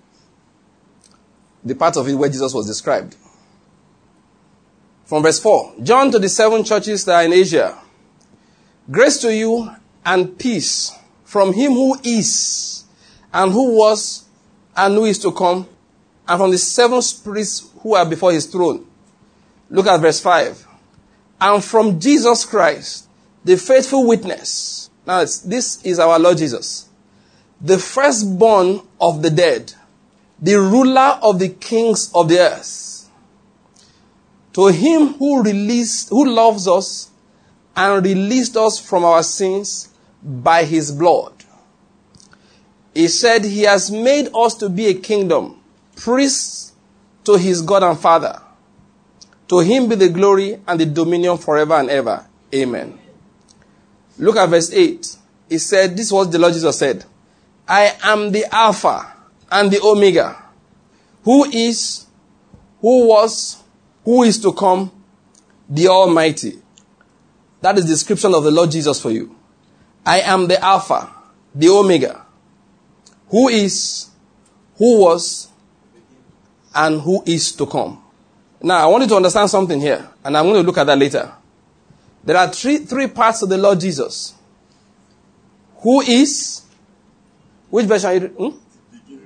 the part of it where Jesus was described. From verse four. John to the seven churches that are in Asia. Grace to you and peace from him who is, and who was, and who is to come, and from the seven spirits who are before his throne. Look at verse five. And from Jesus Christ, the faithful witness. Now, it's, this is our Lord Jesus. The firstborn of the dead, the ruler of the kings of the earth. To him who released, who loves us and released us from our sins by his blood. He said he has made us to be a kingdom, priests to his God and Father. To him be the glory and the dominion forever and ever. Amen. Look at verse eight. He said, this is what the Lord Jesus said. I am the Alpha and the Omega. Who is, who was, who is to come, the Almighty. That is the description of the Lord Jesus for you. I am the Alpha, the Omega. Who is, who was, and who is to come. Now, I want you to understand something here, and I'm going to look at that later. There are three, three parts of the Lord Jesus. Who is, which version are you reading? Hmm?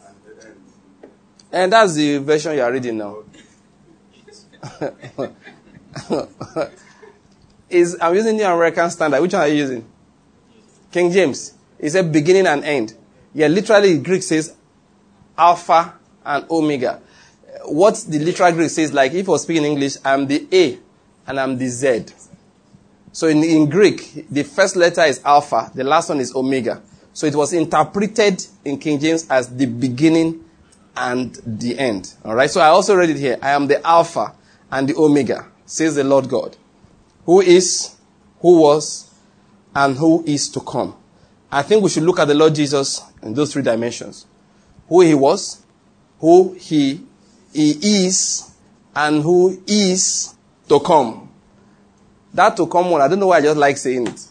And that's the version you are reading now. Is I'm using the American Standard. Which one are you using? King James. It said beginning and end. Yeah, literally Greek says Alpha and Omega. What the literal Greek says, like if I was speaking English, I'm the A and I'm the Z. So in, in Greek, the first letter is Alpha, the last one is Omega. So it was interpreted in King James as the beginning and the end. All right. So I also read it here. I am the Alpha and the Omega, says the Lord God, who is, who was, and who is to come. I think we should look at the Lord Jesus in those three dimensions. Who he was, who he, he is, and who is to come. That to come one, I don't know why I just like saying it.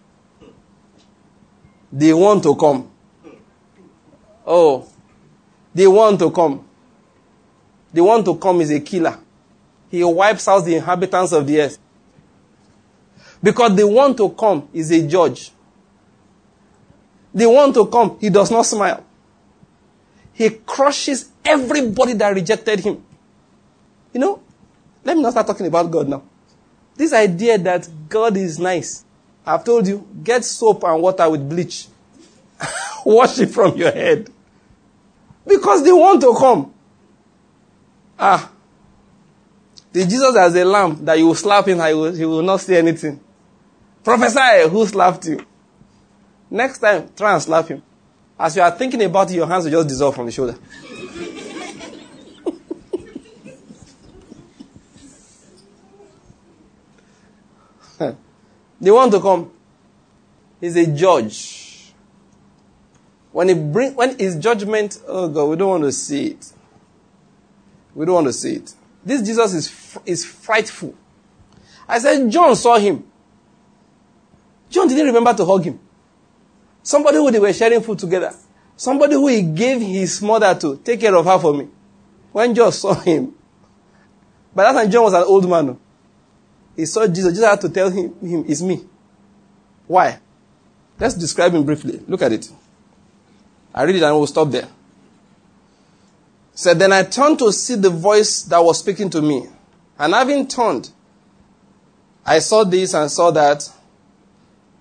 They want to come. Oh, they want to come. The one to come is a killer. He wipes out the inhabitants of the earth. Because the one to come is a judge. The one to come, he does not smile. He crushes everybody that rejected him. You know, let me not start talking about God now. This idea that God is nice. I've told you, get soap and water with bleach. Wash it from your head. Because they want to come. Ah. The Jesus as a lamb that you will slap him, he will, he will not say anything. Prophesy, who slapped you? Next time, try and slap him. As you are thinking about it, your hands will just dissolve from the shoulder. They want to come. He's a judge. When he bring, when his judgment, oh God, we don't want to see it. We don't want to see it. This Jesus is is frightful. I said, John saw him. John didn't remember to hug him. Somebody who they were sharing food together. Somebody who he gave his mother to take care of her for me. When John saw him, by that time John was an old man. He saw Jesus. Jesus had to tell him, him, it's me. Why? Let's describe him briefly. Look at it. I read it and we'll stop there. Said, then I turned to see the voice that was speaking to me. And having turned, I saw this and saw that.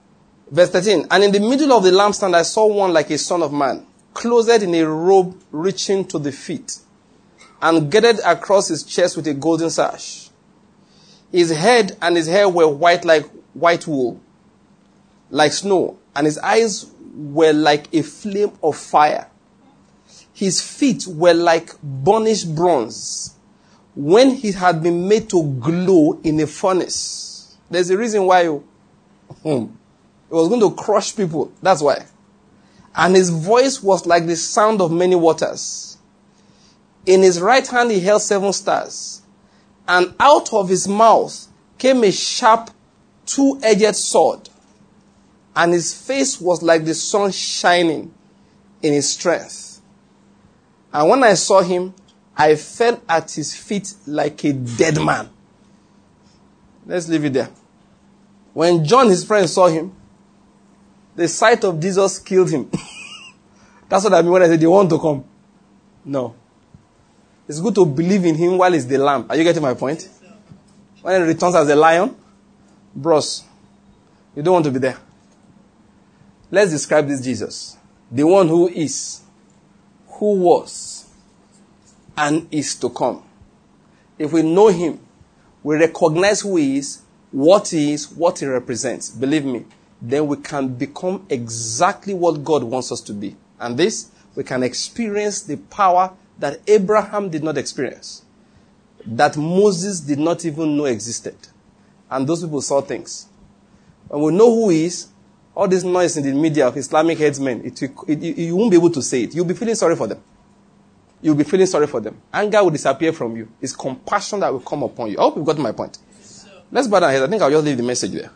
Verse thirteen. And in the middle of the lampstand I saw one like a son of man, clothed in a robe reaching to the feet, and girded across his chest with a golden sash. His head and his hair were white like white wool, like snow, and his eyes were like a flame of fire. His feet were like burnished bronze, when he had been made to glow in a furnace. There's a reason why you, hmm, it was going to crush people. That's why. And his voice was like the sound of many waters. In his right hand he held seven stars. And out of his mouth came a sharp, two-edged sword. And his face was like the sun shining in his strength. And when I saw him, I fell at his feet like a dead man. Let's leave it there. When John, his friend, saw him, the sight of Jesus killed him. That's what I mean when I say they want to come. No. It's good to believe in him while he's the lamb. Are you getting my point? When he returns as a lion, bros, you don't want to be there. Let's describe this Jesus. The one who is, who was, and is to come. If we know him, we recognize who he is, what he is, what he represents. Believe me, then we can become exactly what God wants us to be. And this, we can experience the power that Abraham did not experience, that Moses did not even know existed. And those people saw things. When we know who he is, all this noise in the media of Islamic headsmen, it, it, it, you won't be able to say it. You'll be feeling sorry for them. You'll be feeling sorry for them. Anger will disappear from you. It's compassion that will come upon you. I hope you've gotten my point. Let's bow down here. I think I'll just leave the message there.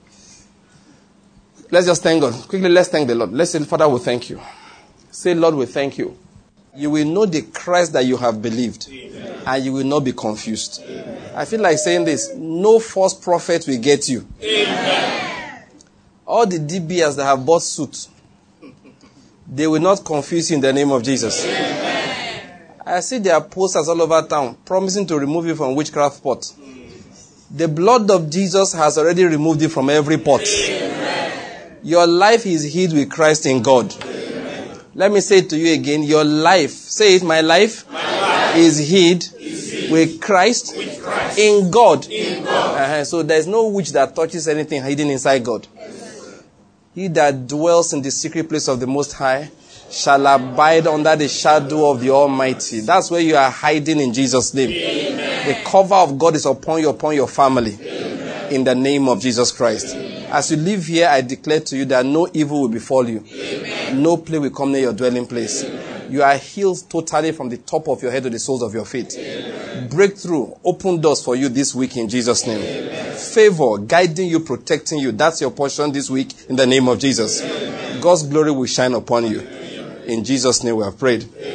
Let's just thank God. Quickly, let's thank the Lord. Let's say, Father, we thank you. Say, Lord, we thank you. You will know the Christ that you have believed. Amen. And you will not be confused. Amen. I feel like saying this. No false prophet will get you. Amen. All the D B S that have bought suits, they will not confuse you in the name of Jesus. Amen. I see their posters all over town promising to remove you from witchcraft pot. The blood of Jesus has already removed you from every pot. Amen. Your life is hid with Christ in God. Amen. Let me say it to you again. Your life, say it, my life, my life is, hid is hid with Christ, with Christ in God. In God. Uh-huh. So there's no witch that touches anything hidden inside God. He that dwells in the secret place of the Most High shall abide under the shadow of the Almighty. That's where you are hiding in Jesus' name. Amen. The cover of God is upon you, upon your family. Amen. In the name of Jesus Christ. Amen. As you live here, I declare to you that no evil will befall you. Amen. No plague will come near your dwelling place. Amen. You are healed totally from the top of your head to the soles of your feet. Amen. Breakthrough, open doors for you this week in Jesus' name. Amen. Favor, guiding you, protecting you. That's your portion this week in the name of Jesus. Amen. God's glory will shine upon you. In Jesus' name we have prayed. Amen.